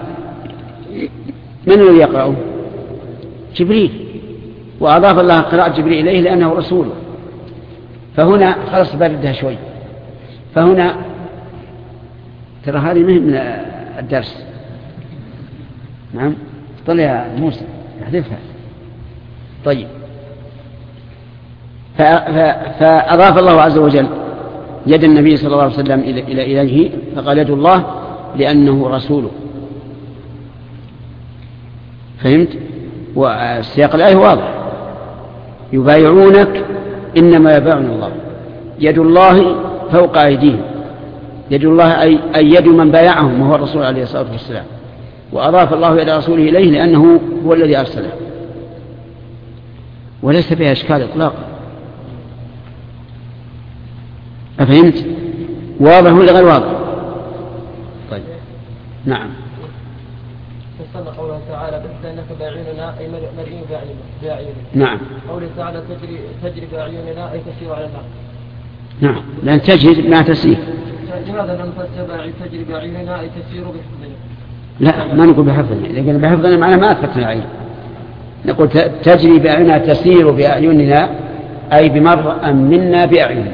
من الذي يقرأه؟ جبريل، وأضاف الله قراءة جبريل إليه لأنه رسوله. فهنا خلص بردها شوي. فهنا ترى هذه من الدرس. نعم طلع يا موسى احذفها. طيب. فأضاف الله عز وجل يد النبي صلى الله عليه وسلم إليه فقال يد الله لأنه رسوله. فهمت؟ والسياق الآية واضح. يبايعونك إنما يبايعون الله. يد الله فوق أيديهم. يد الله أي يد من بايعهم وهو الرسول عليه الصلاة والسلام. وأضاف الله يد رسوله إليه لأنه هو الذي أرسله، وليس فيها إشكال إطلاقا. أفهمت؟ واضح ولا غير واضح؟ طيب. نعم. فصلى قوله تعالى بث أنك بأعيننا أي مرئي بأعيننا. نعم. قوله تعالى تجري بأعيننا أي تسير على الماء. نعم، لأن تجري ما تسير. ولهذا لم تتبع تجري بأعيننا أي تسير بحفظنا. لا ما نقول بحفظنا، لكن بحفظنا معناه ما أثبتنا العين. نقول تجري بأعيننا تسير بأعيننا أي بمرء منا بأعيننا،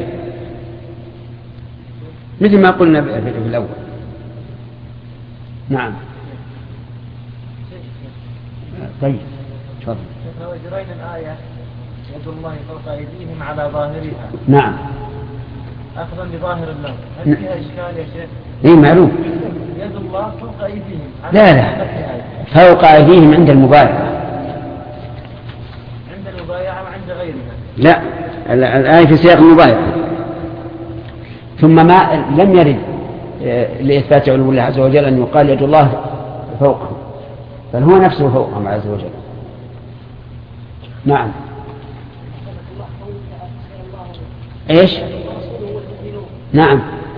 مثل ما قلنا في الأول. نعم. طيب تفضل. وجرينا الآية يد الله فوق أيديهم على ظاهرها. نعم. أخذا بظاهر اللفظ، هل فيها إشكال يا شيخ؟ إيه معلوم. يد الله فوق أيديهم. لا فوق أيديهم عند المبايعة. عند المبايعة وعند غيرها. لا الآية في سياق المبايعة. ثم ما لم يرد لإثبات علو الله عز وجل أن يقال يد الله فوقه، بل هو نفسه فوقهم عز وجل. نعم. ايش؟ نعم.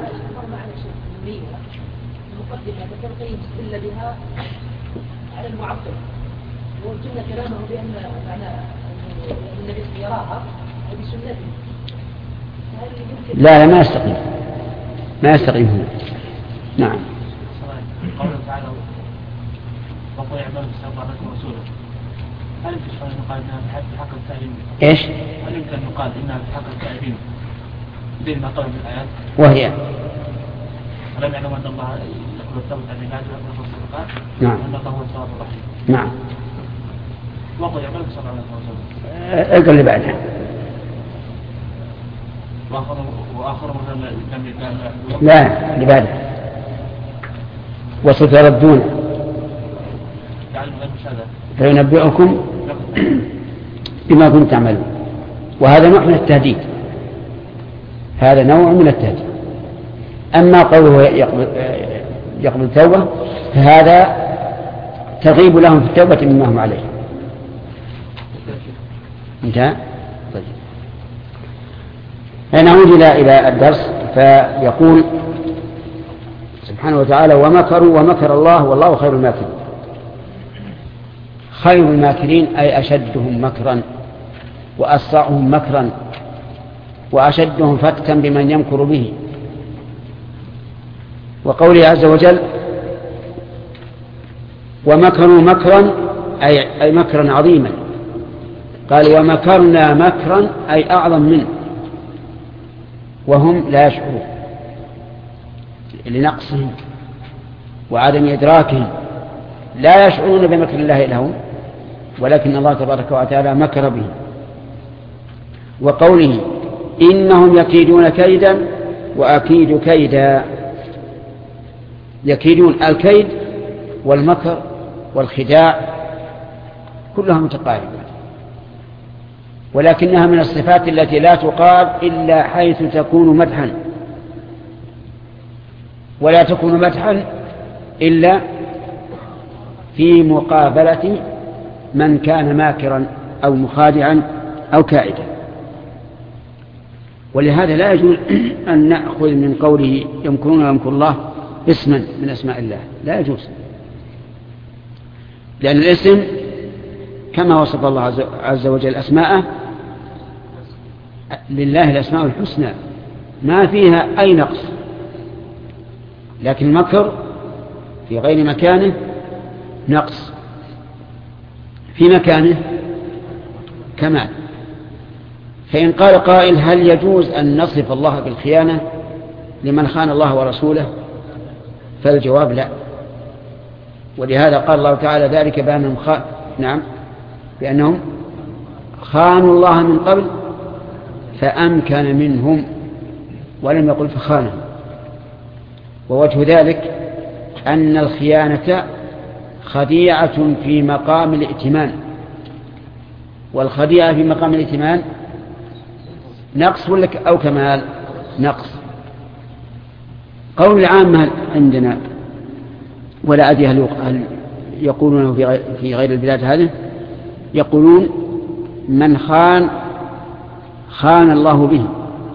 المقدمة ذكر قيم استدل بها على المعطل، وقلنا كلامه بأن معنى النبي يراها وبسنته. لا ما يستقيم، ما يستقيم هنا. نعم. قوله تعالى وقل يعمل بسبب ورسوله، هل يمكن أن يقال إنها في حق التائبين؟ إيش؟ هل يمكن أن يقال إنها في حق التائبين بين ما قال في الآيات؟ وهي ولم يعلم أن الله يقول الثبت عن العباد ويقول الصدقات. نعم. وأن الله هو الصواب الرحيم. نعم. وقل يعمل بسبب ورسوله. اقل اللي بعدها. وآخر مثلا لا اللي بعدها. وستردون فينبئكم بما كنتم تعملون. وهذا نوع من التهديد، هذا نوع من التهديد. أما قوله يقبل التوبة فهذا تغيب لهم في التوبة مما هم عليه. انتهى. طيب نعود إلى الدرس. فيقول سبحانه وتعالى ومكروا ومكر الله والله خير الماكرين. خير الماكرين أي أشدهم مكرا وأسرعهم مكرا وأشدهم فتكا بمن يمكر به. وقوله عز وجل ومكروا مكرا أي مكرا عظيما. قال ومكرنا مكرا أي أعظم منه وهم لا يشعرون لنقصهم وعدم إدراكهم، لا يشعرون بمكر الله لهم، ولكن الله تبارك وتعالى مكر به. وقوله إنهم يكيدون كيدا وأكيد كيدا. يكيدون الكيد والمكر والخداع كلها متقاربة، ولكنها من الصفات التي لا تقال إلا حيث تكون مدحا، ولا تكون مدحا إلا في مقابلة من كان ماكرا أو مخادعا أو كائدا. ولهذا لا يجوز أن نأخذ من قوله يمكرون ويمكر الله اسما من أسماء الله، لا يجوز، لأن الاسم كما وصف الله عز وجل أسماءه لله الأسماء الحسنى ما فيها أي نقص، لكن المكر في غير مكانه نقص، في مكانه كمال. فإن قال قائل هل يجوز أن نصف الله بالخيانة لمن خان الله ورسوله؟ فالجواب لا. ولهذا قال الله تعالى ذلك بأنهم بأنهم خانوا الله من قبل فأمكن منهم، ولم يقل فخانهم. ووجه ذلك أن الخيانة خديعة في مقام الائتمان، والخديعة في مقام الائتمان نقص أو كمال؟ نقص. قول العامة عندنا ولا أدري هل يقولونه في غير البلاد هذه، يقولون من خان الله به.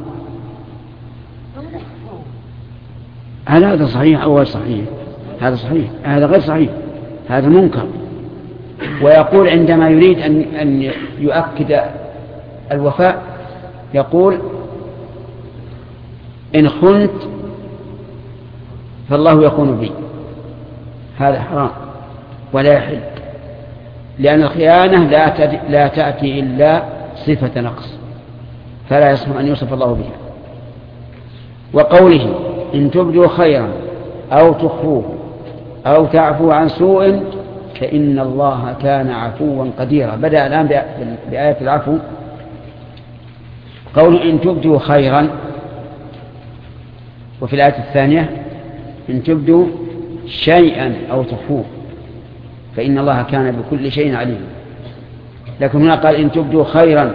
هل هذا صحيح أو غير صحيح؟ هذا صحيح، هذا غير صحيح، هذا منكر. ويقول عندما يريد أن يؤكد الوفاء يقول إن خنت فالله يخون بي، هذا حرام ولا يحل، لأن الخيانة لا تأتي إلا صفة نقص، فلا يصح أن يوصف الله بها. وقوله إن تبدوا خيرا أو تخفوه أو تعفو عن سوء فإن الله كان عفوا قديرا. بدأ الآن بآية العفو. قول إن تبدوا خيرا، وفي الآية الثانية إن تبدوا شيئا أو تخفوه فإن الله كان بكل شيء عليم. لكن هنا قال إن تبدوا خيرا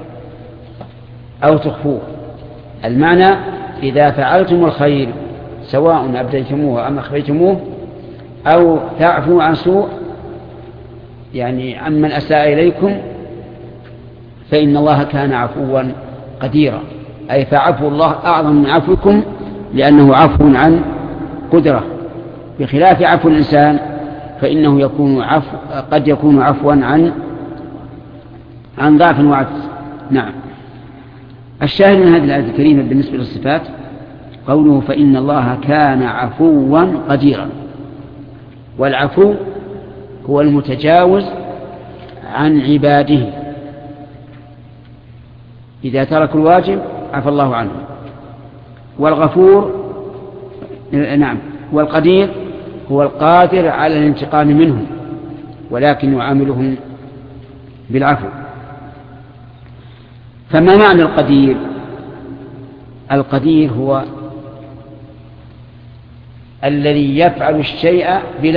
أو تخفوه، المعنى إذا فعلتم الخير سواء أبديتموه أم أخفيتموه، أو تعفو عن سوء يعني عمن أساء إليكم، فإن الله كان عفوا قديرا، أي فعفو الله أعظم من عفوكم لأنه عفو عن قدرة، بخلاف عفو الإنسان فإنه قد يكون عفوا عن ضعف وعجز. نعم. الشاهد من هذه الآية الكريمة بالنسبة للصفات قوله فإن الله كان عفوا قديرا. والعفو هو المتجاوز عن عباده، إذا تركوا الواجب عفى الله عنه. والغفور نعم، والقدير هو القادر على الانتقام منهم ولكن يعاملهم بالعفو. فما معنى القدير؟ القدير هو الذي يفعل الشيء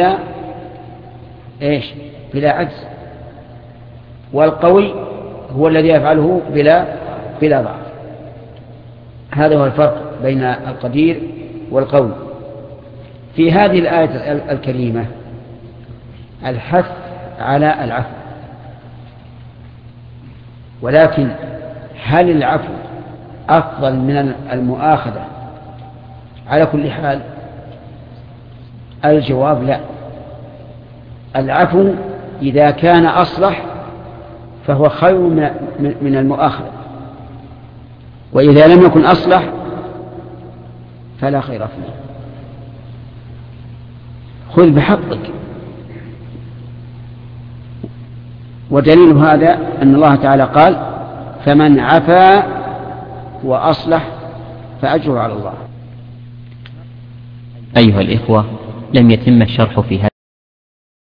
بلا عجز، والقوي هو الذي يفعله بلا ضعف. هذا هو الفرق بين القدير والقوي. في هذه الآية الكريمة الحث على العفو، ولكن هل العفو أفضل من المؤاخذة على كل حال؟ الجواب لا. العفو إذا كان أصلح فهو خير من المؤاخذة، وإذا لم يكن أصلح فلا خير فيه. خذ بحقك. ودليل هذا أن الله تعالى قال فمن عفا وأصلح فأجره على الله. أيها الإخوة، لم يتم الشرح في هذا